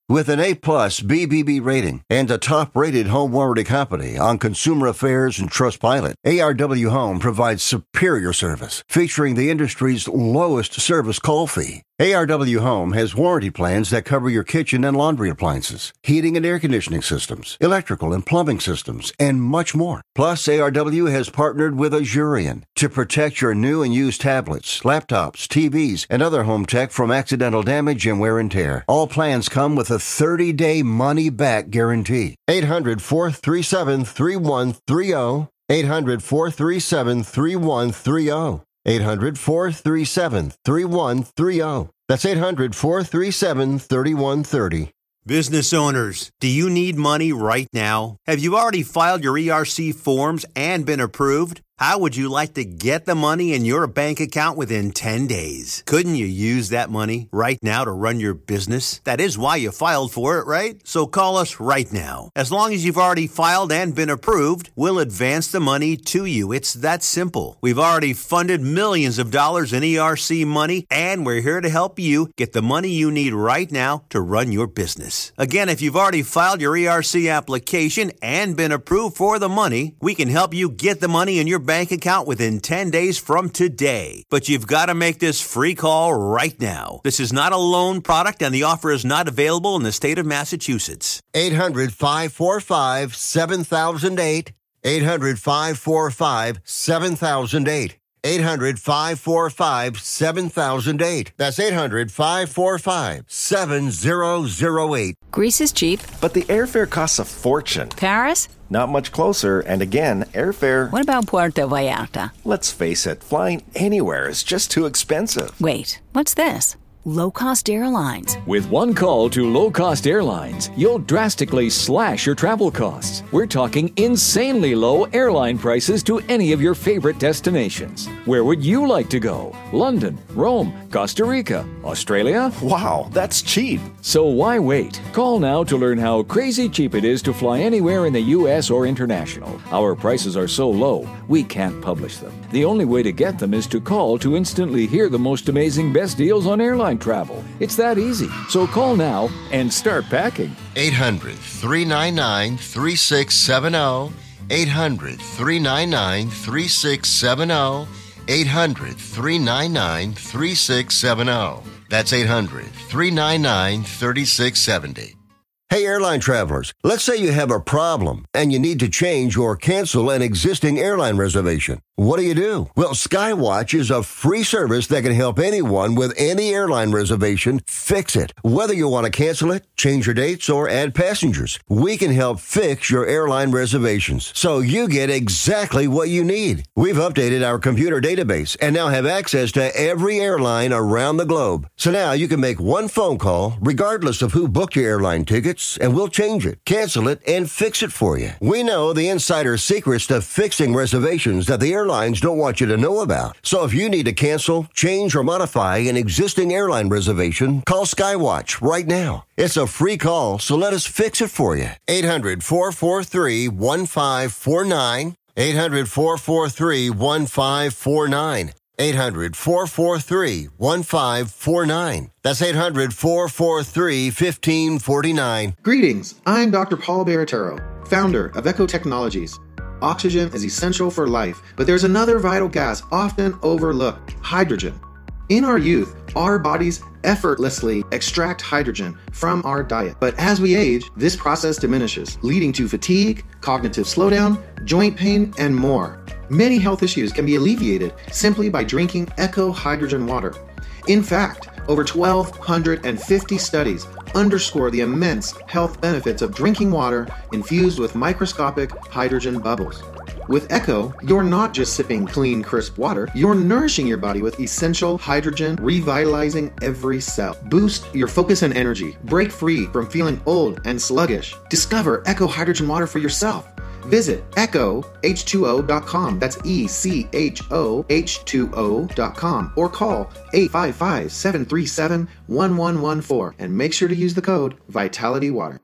With an A-plus B B B rating and a top-rated home warranty company on Consumer Affairs and Trustpilot, A R W Home provides superior service, featuring the industry's lowest service call fee. A R W Home has warranty plans that cover your kitchen and laundry appliances, heating and air conditioning systems, electrical and plumbing systems, and much more. Plus, A R W has partnered with Azurion to protect your new and used tablets, laptops, T Vs, and other home tech from accidental damage and wear and tear. All plans come with a thirty-day money-back guarantee. eight hundred, four three seven, three one three zero. eight hundred, four three seven, three one three zero. eight hundred, four three seven, three one three zero. That's eight hundred, four three seven, three one three zero. Business owners, do you need money right now? Have you already filed your E R C forms and been approved? How would you like to get the money in your bank account within ten days? Couldn't you use that money right now to run your business? That is why you filed for it, right? So call us right now. As long as you've already filed and been approved, we'll advance the money to you. It's that simple. We've already funded millions of dollars in E R C money, and we're here to help you get the money you need right now to run your business. Again, if you've already filed your E R C application and been approved for the money, we can help you get the money in your bank account within ten days from today. But you've got to make this free call right now. This is not a loan product, and the offer is not available in the state of Massachusetts. eight hundred, five four five, seven thousand eight. eight hundred, five four five, seven thousand eight. eight hundred, five four five, seven thousand eight. That's eight hundred, five four five, seven thousand eight. Greece is cheap. But the airfare costs a fortune. Paris? Not much closer, and again, airfare... What about Puerto Vallarta? Let's face it, flying anywhere is just too expensive. Wait, what's this? Low-cost airlines. With one call to low-cost airlines, you'll drastically slash your travel costs. We're talking insanely low airline prices to any of your favorite destinations. Where would you like to go? London, Rome, Costa Rica, Australia? Wow, that's cheap. So why wait? Call now to learn how crazy cheap it is to fly anywhere in the U S or international. Our prices are so low, we can't publish them. The only way to get them is to call to instantly hear the most amazing best deals on airline travel. It's that easy. So call now and start packing. eight hundred, three nine nine, three six seven zero. eight hundred, three nine nine, three six seven zero. eight hundred, three nine nine, three six seven zero. That's eight hundred, three nine nine, three six seven zero. Hey, airline travelers, let's say you have a problem and you need to change or cancel an existing airline reservation. What do you do? Well, Skywatch is a free service that can help anyone with any airline reservation fix it. Whether you want to cancel it, change your dates, or add passengers, we can help fix your airline reservations so you get exactly what you need. We've updated our computer database and now have access to every airline around the globe. So now you can make one phone call regardless of who booked your airline tickets, and we'll change it, cancel it, and fix it for you. We know the insider secrets to fixing reservations that the airline Airlines don't want you to know about. So if you need to cancel, change, or modify an existing airline reservation, call Skywatch right now. It's a free call, so let us fix it for you. eight hundred, four four three, one five four nine. eight hundred, four four three, one five four nine. eight hundred, four four three, one five four nine. That's eight hundred, four four three, one five four nine. Greetings, I'm Doctor Paul Baratero, founder of Echo Technologies. Oxygen is essential for life, but there's another vital gas often overlooked, hydrogen. In our youth, our bodies effortlessly extract hydrogen from our diet. But as we age, this process diminishes, leading to fatigue, cognitive slowdown, joint pain, and more. Many health issues can be alleviated simply by drinking Echo Hydrogen water. In fact, over one thousand two hundred fifty studies underscore the immense health benefits of drinking water infused with microscopic hydrogen bubbles. With Echo, you're not just sipping clean, crisp water, you're nourishing your body with essential hydrogen, revitalizing every cell. Boost your focus and energy. Break free from feeling old and sluggish. Discover Echo Hydrogen water for yourself. Visit echo h two o dot com. That's E C H O H two O dot com. Or call eight five five, seven three seven, one one one four and make sure to use the code VitalityWater.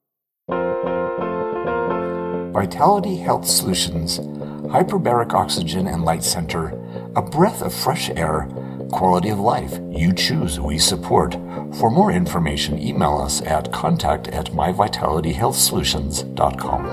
Vitality Health Solutions, Hyperbaric Oxygen and Light Center, a breath of fresh air, quality of life. You choose, we support. For more information, email us at contact at my vitality health solutions dot com.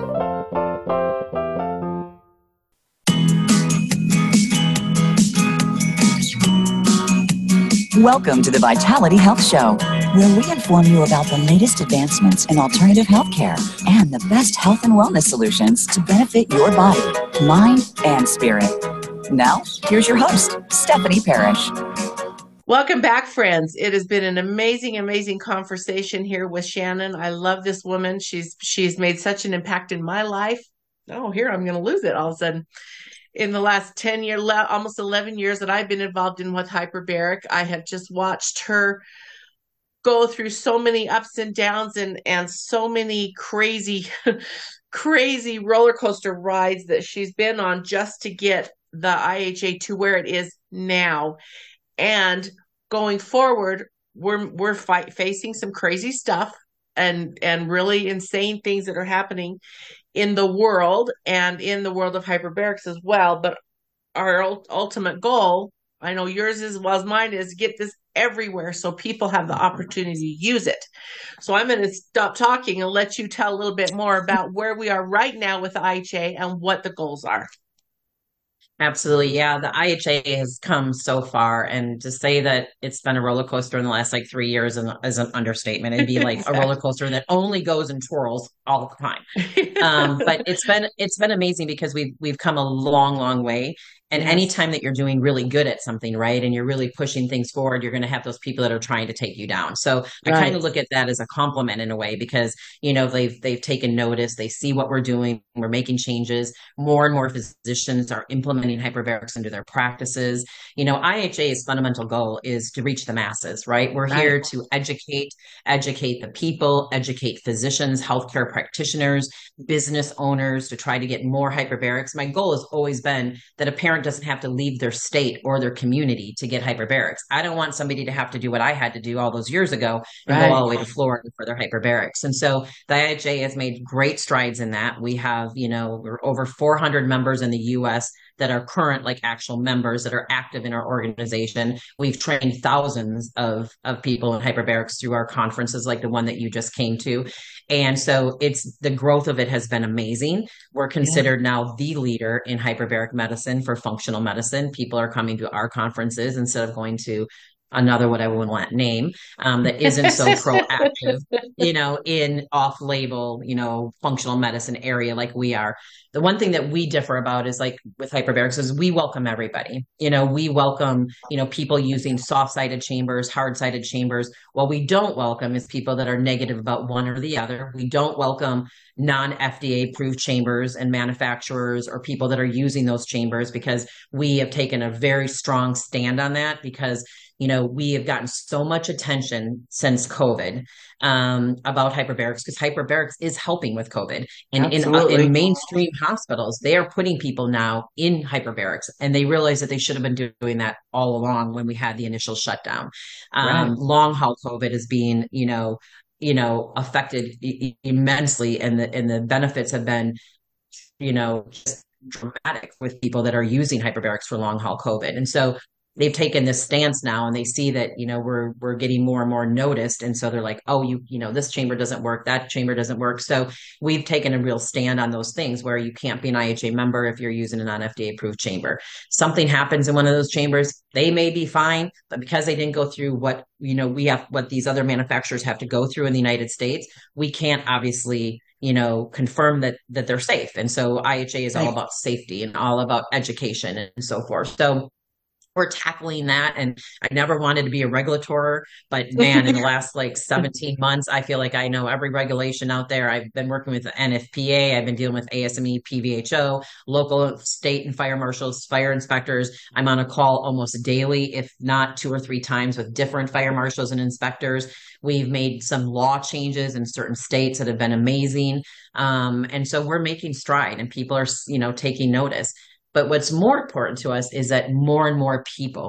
Welcome to the Vitality Health Show, where we inform you about the latest advancements in alternative healthcare and the best health and wellness solutions to benefit your body, mind, and spirit. Now, here's your host, Stephanie Parrish. Welcome back, friends. It has been an amazing, amazing conversation here with Shannon. I love this woman. She's she's made such an impact in my life. Oh, here, I'm going to lose it all of a sudden. In the last ten years, almost eleven years that I've been involved in with hyperbaric, I have just watched her go through so many ups and downs and, and so many crazy, crazy roller coaster rides that she's been on just to get the I H A to where it is now. And going forward, we're we're fight, facing some crazy stuff and and really insane things that are happening in the world and in the world of hyperbarics as well. But our ultimate goal, I know yours as well as mine, is get this everywhere so people have the opportunity to use it. So I'm going to stop talking and let you tell a little bit more about where we are right now with the I H A and what the goals are. Absolutely. Yeah. The I H A has come so far, and to say that it's been a roller coaster in the last like three years is an understatement. It'd be like exactly. a roller coaster that only goes and twirls all the time. Um, but it's been, it's been amazing because we've, we've come a long, long way. And yes. anytime that you're doing really good at something, right, and you're really pushing things forward, you're going to have those people that are trying to take you down. So I right. kind of look at that as a compliment in a way because, you know, they've they've taken notice. They see what we're doing. We're making changes. More and more physicians are implementing hyperbarics into their practices. You know, I H A's fundamental goal is to reach the masses, right? We're right. here to educate, educate the people, educate physicians, healthcare practitioners, business owners, to try to get more hyperbarics. My goal has always been that a parent doesn't have to leave their state or their community to get hyperbarics. I don't want somebody to have to do what I had to do all those years ago and right. go all the way to Florida for their hyperbarics. And so the I H A has made great strides in that. We have, you know, we're over four hundred members in the U S that are current, like actual members that are active in our organization. We've trained thousands of, of people in hyperbarics through our conferences, like the one that you just came to. And so it's the growth of it has been amazing. We're considered yeah. now the leader in hyperbaric medicine for functional medicine. People are coming to our conferences instead of going to another, what I would want name, um, that isn't so proactive, you know, in off-label, you know, functional medicine area like we are. The one thing that we differ about is like with hyperbarics is we welcome everybody. You know, we welcome, you know, people using soft-sided chambers, hard-sided chambers. What we don't welcome is people that are negative about one or the other. We don't welcome non-F D A approved chambers and manufacturers or people that are using those chambers, because we have taken a very strong stand on that, because you know, we have gotten so much attention since COVID um, about hyperbarics, because hyperbarics is helping with COVID. And in, uh, in mainstream hospitals, they are putting people now in hyperbarics, and they realize that they should have been doing that all along when we had the initial shutdown. Um, right. Long haul COVID is being, you know, you know, affected I- immensely, and the and the benefits have been, you know, just dramatic with people that are using hyperbarics for long haul COVID. And so they've taken this stance now, and they see that, you know, we're, we're getting more and more noticed. And so they're like, oh, you, you know, this chamber doesn't work. That chamber doesn't work. So we've taken a real stand on those things where you can't be an I H A member if you're using a non-F D A approved chamber. Something happens in one of those chambers, they may be fine, but because they didn't go through what, you know, we have, what these other manufacturers have to go through in the United States, we can't obviously, you know, confirm that, that they're safe. And so I H A is all about safety and all about education and so forth. So we're tackling that. And I never wanted to be a regulator, but man, in the last like seventeen months, I feel like I know every regulation out there. I've been working with the N F P A. I've been dealing with A S M E, P V H O, local, state and fire marshals, fire inspectors. I'm on a call almost daily, if not two or three times, with different fire marshals and inspectors. We've made some law changes in certain states that have been amazing. Um, and so we're making stride, and people are, you know, taking notice. But what's more important to us is that more and more people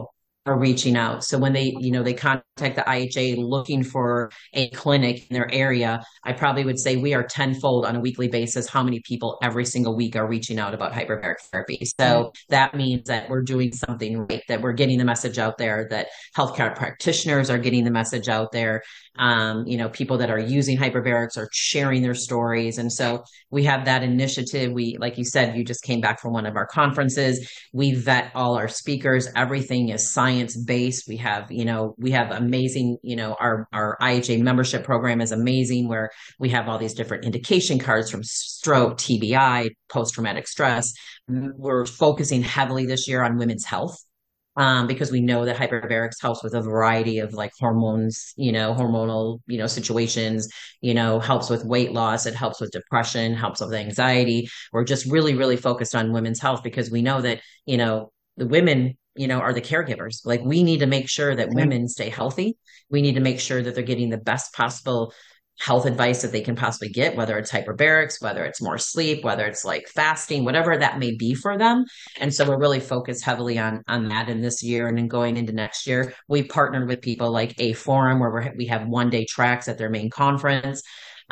are reaching out. So when they, you know, they contact the I H A looking for a clinic in their area, I probably would say we are tenfold on a weekly basis how many people every single week are reaching out about hyperbaric therapy. So that means that we're doing something right, that we're getting the message out there, that healthcare practitioners are getting the message out there. Um, you know, people that are using hyperbarics are sharing their stories. And so we have that initiative. We, like you said, you just came back from one of our conferences. We vet all our speakers. Everything is science based. We have, you know, we have amazing, you know, our, our I H A membership program is amazing, where we have all these different indication cards from stroke, T B I, post-traumatic stress. We're focusing heavily this year on women's health. Um, because we know that hyperbarics helps with a variety of like hormones, you know, hormonal, you know, situations, you know, helps with weight loss. It helps with depression, helps with anxiety. We're just really, really focused on women's health because we know that, you know, the women, you know, are the caregivers. Like we need to make sure that women stay healthy. We need to make sure that they're getting the best possible health advice that they can possibly get, whether it's hyperbarics, whether it's more sleep, whether it's like fasting, whatever that may be for them. And so we're really focused heavily on, on that in this year. And then going into next year, we partnered with people like A Forum, where we're, we have one day tracks at their main conference.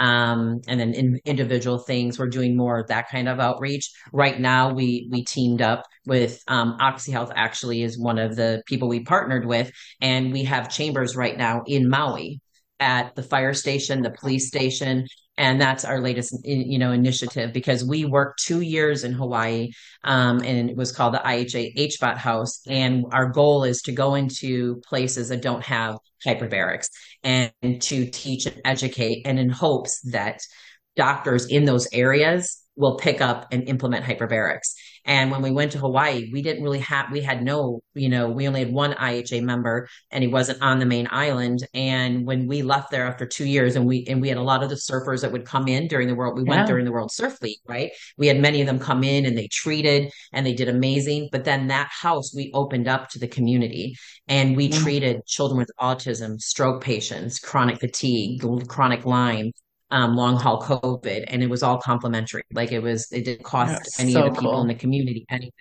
Um, and then in individual things, we're doing more of that kind of outreach. Right now, we we teamed up with um, OxyHealth, actually is one of the people we partnered with. And we have chambers right now in Maui, at the fire station, the police station. And that's our latest, you know, initiative, because we worked two years in Hawaii, um, and it was called the I H A H B O T House. And our goal is to go into places that don't have hyperbarics and to teach and educate, and in hopes that doctors in those areas will pick up and implement hyperbarics. And when we went to Hawaii, we didn't really have, we had no, you know, we only had one I H A member, and he wasn't on the main island. And when we left there after two years, and we, and we had a lot of the surfers that would come in during the world, we yeah. went during the World Surf League, right? We had many of them come in and they treated and they did amazing. But then that house, we opened up to the community, and we mm-hmm. treated children with autism, stroke patients, chronic fatigue, chronic Lyme, Um, long haul COVID, and it was all complimentary. Like it was, it didn't cost That's any so of the people cool. in the community anything.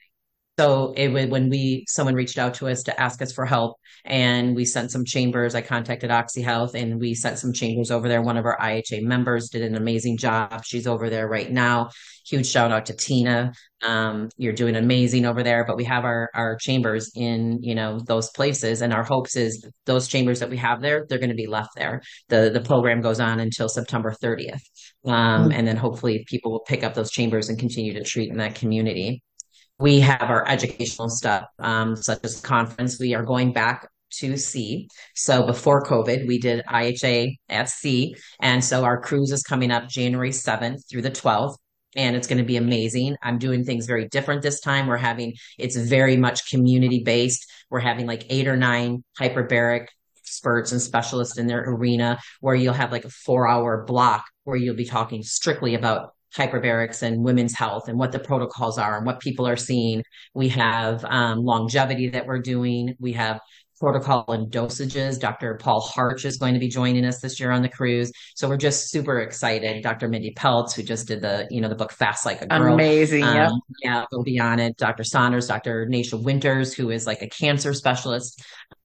So it was when we, someone reached out to us to ask us for help, and we sent some chambers. I contacted OxyHealth, and we sent some chambers over there. One of our I H A members did an amazing job. She's over there right now. Huge shout out to Tina. Um, you're doing amazing over there. But we have our, our chambers in, you know, those places, and our hopes is those chambers that we have there, they're going to be left there. The, the program goes on until September thirtieth. Um, mm-hmm. And then hopefully people will pick up those chambers and continue to treat in that community. We have our educational stuff, um, such as conference. We are going back to sea. So before COVID, we did I H A at sea. And so our cruise is coming up January seventh through the twelfth. And it's going to be amazing. I'm doing things very different this time. We're having, it's very much community based. We're having like eight or nine hyperbaric experts and specialists in their arena, where you'll have like a four hour block where you'll be talking strictly about hyperbarics and women's health and what the protocols are and what people are seeing. We have um, longevity that we're doing. We have protocol and dosages. Doctor Paul Harch is going to be joining us this year on the cruise. So we're just super excited. Doctor Mindy Peltz, who just did the, you know, the book Fast Like a Girl. Amazing. Um, yep. Yeah, will be on it. Doctor Saunders, Doctor Nasha Winters, who is like a cancer specialist.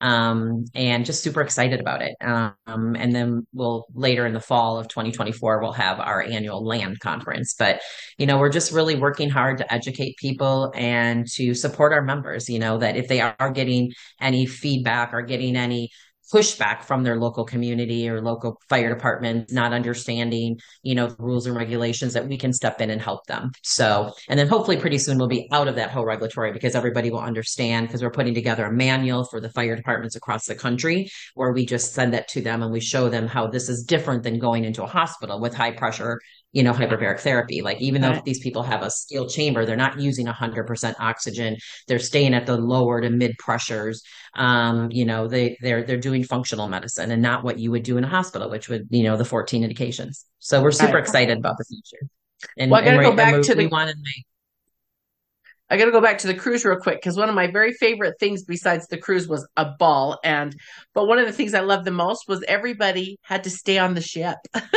Um, and just super excited about it. Um, and then we'll later in the fall of twenty twenty-four, we'll have our annual LAND conference. But, you know, we're just really working hard to educate people and to support our members, you know, that if they are getting any feedback or getting any pushback from their local community or local fire department, not understanding, you know, rules and regulations, that we can step in and help them. So, and then hopefully pretty soon we'll be out of that whole regulatory, because everybody will understand, because we're putting together a manual for the fire departments across the country, where we just send that to them and we show them how this is different than going into a hospital with high pressure, you know, hyperbaric therapy. Like, even though these people have a steel chamber, they're not using one hundred percent oxygen. They're staying at the lower to mid pressures. Um, you know, they, they're, they're doing functional medicine and not what you would do in a hospital, which would, you know, the fourteen indications. So we're super excited about the future. And, well, I gotta and go back to the, wanted I got to go back to the cruise real quick, because one of my very favorite things besides the cruise was a ball. And, but one of the things I loved the most was everybody had to stay on the ship.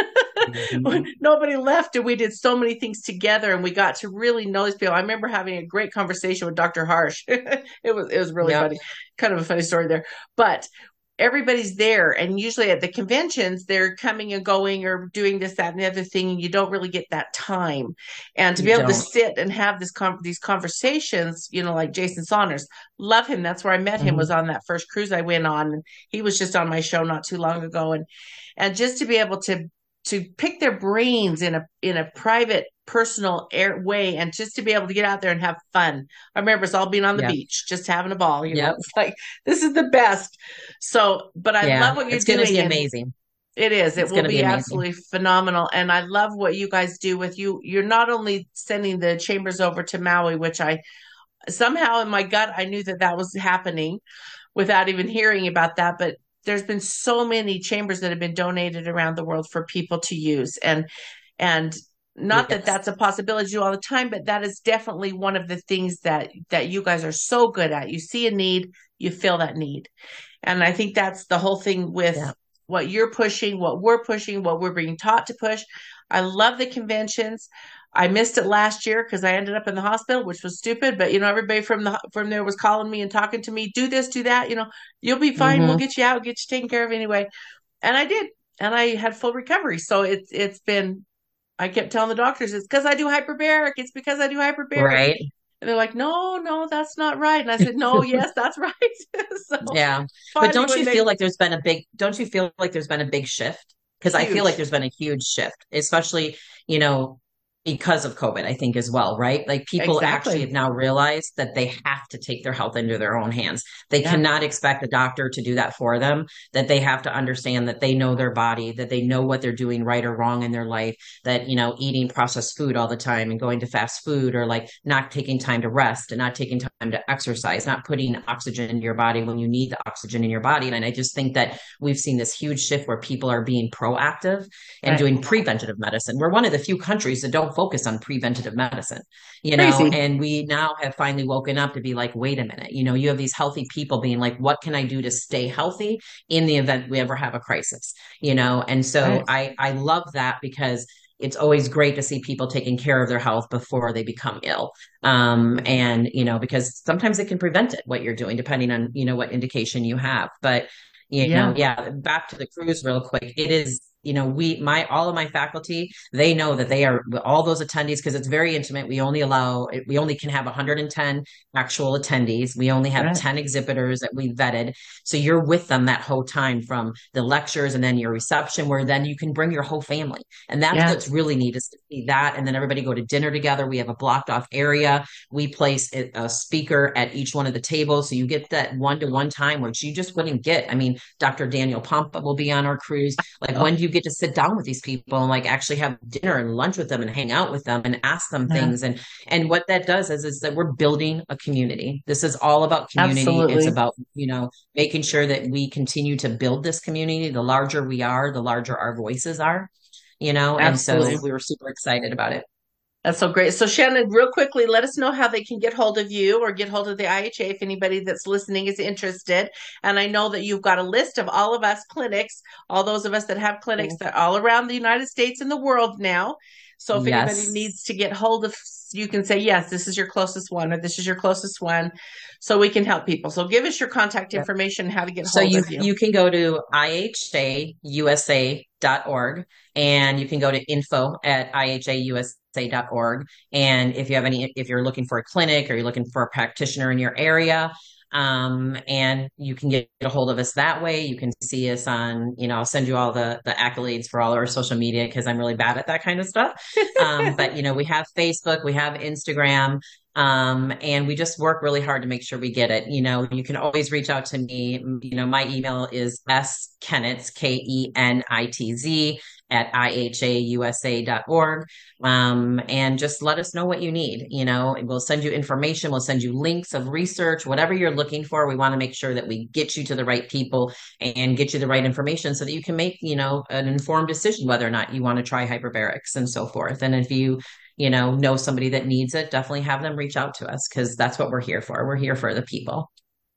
Mm-hmm. Nobody left, and we did so many things together, and we got to really know these people. I remember having a great conversation with Doctor Harsh. it was it was really Yep. funny, kind of a funny story there. But everybody's there, and usually at the conventions, they're coming and going or doing this, that, and the other thing, and you don't really get that time. And to You be able to don't. sit and have this con these conversations, you know, like Jason Saunders, love him. That's where I met him. Mhm. Was on that first cruise I went on, and he was just on my show not too long ago, and and just to be able to to pick their brains in a in a private, personal air way, and just to be able to get out there and have fun. I remember us all being on the Yep. beach, just having a ball. You know, Yep. it's like this is the best. So, but I Yeah, love what you're it's going to doing. be and amazing. It is. It It's will going to be, be amazing. absolutely phenomenal. And I love what you guys do with you. You're not only sending the chambers over to Maui, which I somehow in my gut, I knew that that was happening without even hearing about that. But there's been so many chambers that have been donated around the world for people to use. And, and not that Yes. that's a possibility to do all the time, but that is definitely one of the things that, that you guys are so good at. You see a need, you fill that need. And I think that's the whole thing with Yeah. what you're pushing, what we're pushing, what we're being taught to push. I love the conventions. I missed it last year because I ended up in the hospital, which was stupid. But you know, everybody from the from there was calling me and talking to me. Do this, do that. You know, you'll be fine. We'll Mhm. get you out, get you taken care of anyway. And I did, and I had full recovery. So it's it's been. I kept telling the doctors it's because I do hyperbaric. It's because I do hyperbaric. Right. And they're like, no, no, that's not right. And I said, no, yes, that's right. so Yeah. But finally don't when you they- feel like there's been a big, don't you feel like there's been a big shift? Because I Huge. feel like there's been a huge shift, especially, you know, because of COVID, I think as well, right? Like people Exactly. actually have now realized that they have to take their health into their own hands. They Yeah. cannot expect a doctor to do that for them, that they have to understand that they know their body, that they know what they're doing right or wrong in their life, that, you know, eating processed food all the time and going to fast food, or like not taking time to rest and not taking time to exercise, not putting oxygen in your body when you need the oxygen in your body. And I just think that we've seen this huge shift where people are being proactive and Right. doing preventative medicine. We're one of the few countries that don't focus on preventative medicine, you know, Crazy. and we now have finally woken up to be like, wait a minute, you know, you have these healthy people being like, what can I do to stay healthy in the event we ever have a crisis, you know? And so Right. I, I love that because it's always great to see people taking care of their health before they become ill. Um, and, you know, because sometimes it can prevent it, what you're doing, depending on, you know, what indication you have. But, you Yeah. know, yeah, back to the cruise real quick. It is, you know, we, my, all of my faculty, they know that they are all those attendees, because it's very intimate. We only allow, we only can have one hundred ten actual attendees. We only have Right. ten exhibitors that we vetted. So you're with them that whole time, from the lectures and then your reception, where then you can bring your whole family. And that's Yeah. what's really neat, is to see that. And then everybody go to dinner together. We have a blocked off area. We place a, a speaker at each one of the tables. So you get that one to one time, which you just wouldn't get. I mean, Doctor Daniel Pompa will be on our cruise. Like, Oh. when do you get to sit down with these people and like actually have dinner and lunch with them and hang out with them and ask them Yeah. things? And, and what that does is, is that we're building a community. This is all about community. Absolutely. It's about, you know, making sure that we continue to build this community. The larger we are, the larger our voices are, you know, and Absolutely. so we were super excited about it. That's so great. So Shannon, real quickly, let us know how they can get hold of you or get hold of the I H A if anybody that's listening is interested. And I know that you've got a list of all of us clinics, all those of us that have clinics that are all around the United States and the world now. So if Yes. anybody needs to get hold of, you can say, yes, this is your closest one, or this is your closest one, so we can help people. So give us your contact Yep. information, how to get So hold you, of you. you can go to I H A U S A dot org, and you can go to info at I H A U S A dot org. And if you have any, if you're looking for a clinic or you're looking for a practitioner in your area, um, and you can get a hold of us that way. You can see us on, you know, I'll send you all the, the accolades for all our social media, because I'm really bad at that kind of stuff. Um, but you know, we have Facebook, we have Instagram. Um, and we just work really hard to make sure we get it. You know, you can always reach out to me. You know, my email is s kenitz, K E N I T Z, at I H A U S A dot org. Um, and just let us know what you need. You know, we'll send you information. We'll send you links of research, whatever you're looking for. We want to make sure that we get you to the right people and get you the right information so that you can make, you know, an informed decision whether or not you want to try hyperbarics and so forth. And if you, you know, know somebody that needs it, definitely have them reach out to us, because that's what we're here for. We're here for the people.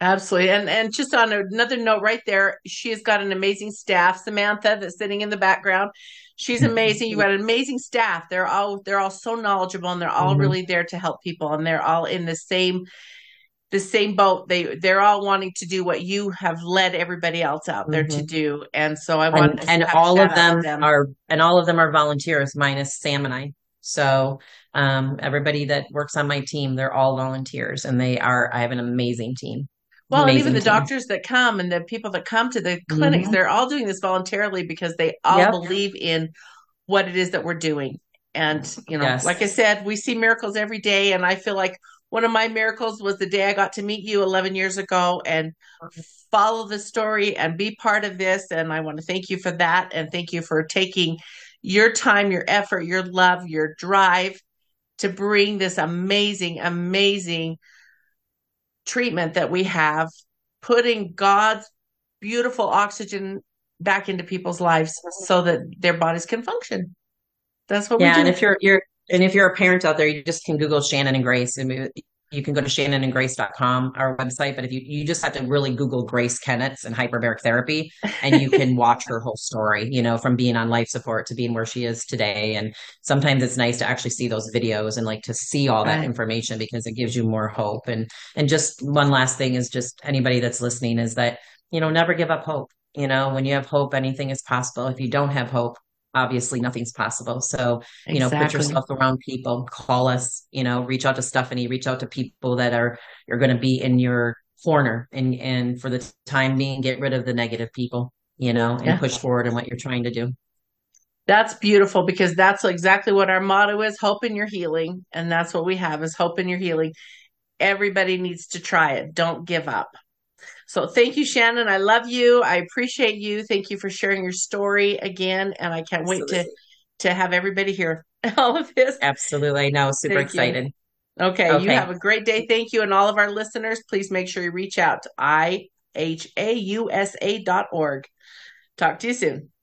Absolutely. And and just on another note right there, she has got an amazing staff. Samantha that's sitting in the background. She's amazing. You've got an amazing staff. They're all they're all so knowledgeable and they're all Mm-hmm. really there to help people and they're all in the same the same boat. They they're all wanting to do what you have led everybody else out there to Mm-hmm. do. And so I want And, to and have all shout of out to them are, and all of them are volunteers minus Sam and I. So, um, everybody that works on my team, they're all volunteers and they are, I have an amazing team. Well, and even Amazing the team. doctors that come and the people that come to the clinics, Mhm. they're all doing this voluntarily because they all Yep. believe in what it is that we're doing. And, you know, Yes. like I said, we see miracles every day. And I feel like one of my miracles was the day I got to meet you eleven years ago and follow the story and be part of this. And I want to thank you for that. And thank you for taking your time, your effort, your love, your drive to bring this amazing, amazing treatment that we have, putting God's beautiful oxygen back into people's lives so that their bodies can function. That's what Yeah, we do. and if you're you're and if you're a parent out there, you just can Google Shannon and Grace, and you can go to shannon and grace dot com, our website. But if you you just have to really Google Grace Kennetz and hyperbaric therapy, and you can watch her whole story. You know, from being on life support to being where she is today. And sometimes it's nice to actually see those videos and like to see all that Right. information because it gives you more hope. And and just one last thing is just anybody that's listening is that you know never give up hope. You know, when you have hope, anything is possible. If you don't have hope, obviously nothing's possible. So, you know, put Exactly. yourself around people, call us, you know, reach out to Stephanie, reach out to people that are, you're going to be in your corner and, and for the time being, get rid of the negative people, you know, and Yeah. push forward in what you're trying to do. That's beautiful because that's exactly what our motto is, hope in your healing. And that's what we have is hope in your healing. Everybody needs to try it. Don't give up. So thank you, Shannon. I love you. I appreciate you. Thank you for sharing your story again. And I can't wait to, Absolutely. to have everybody hear all of this. Absolutely. I know. Super Thank you. excited. Okay, Okay. you have a great day. Thank you. And all of our listeners, please make sure you reach out to I H A U S A dot org. Talk to you soon.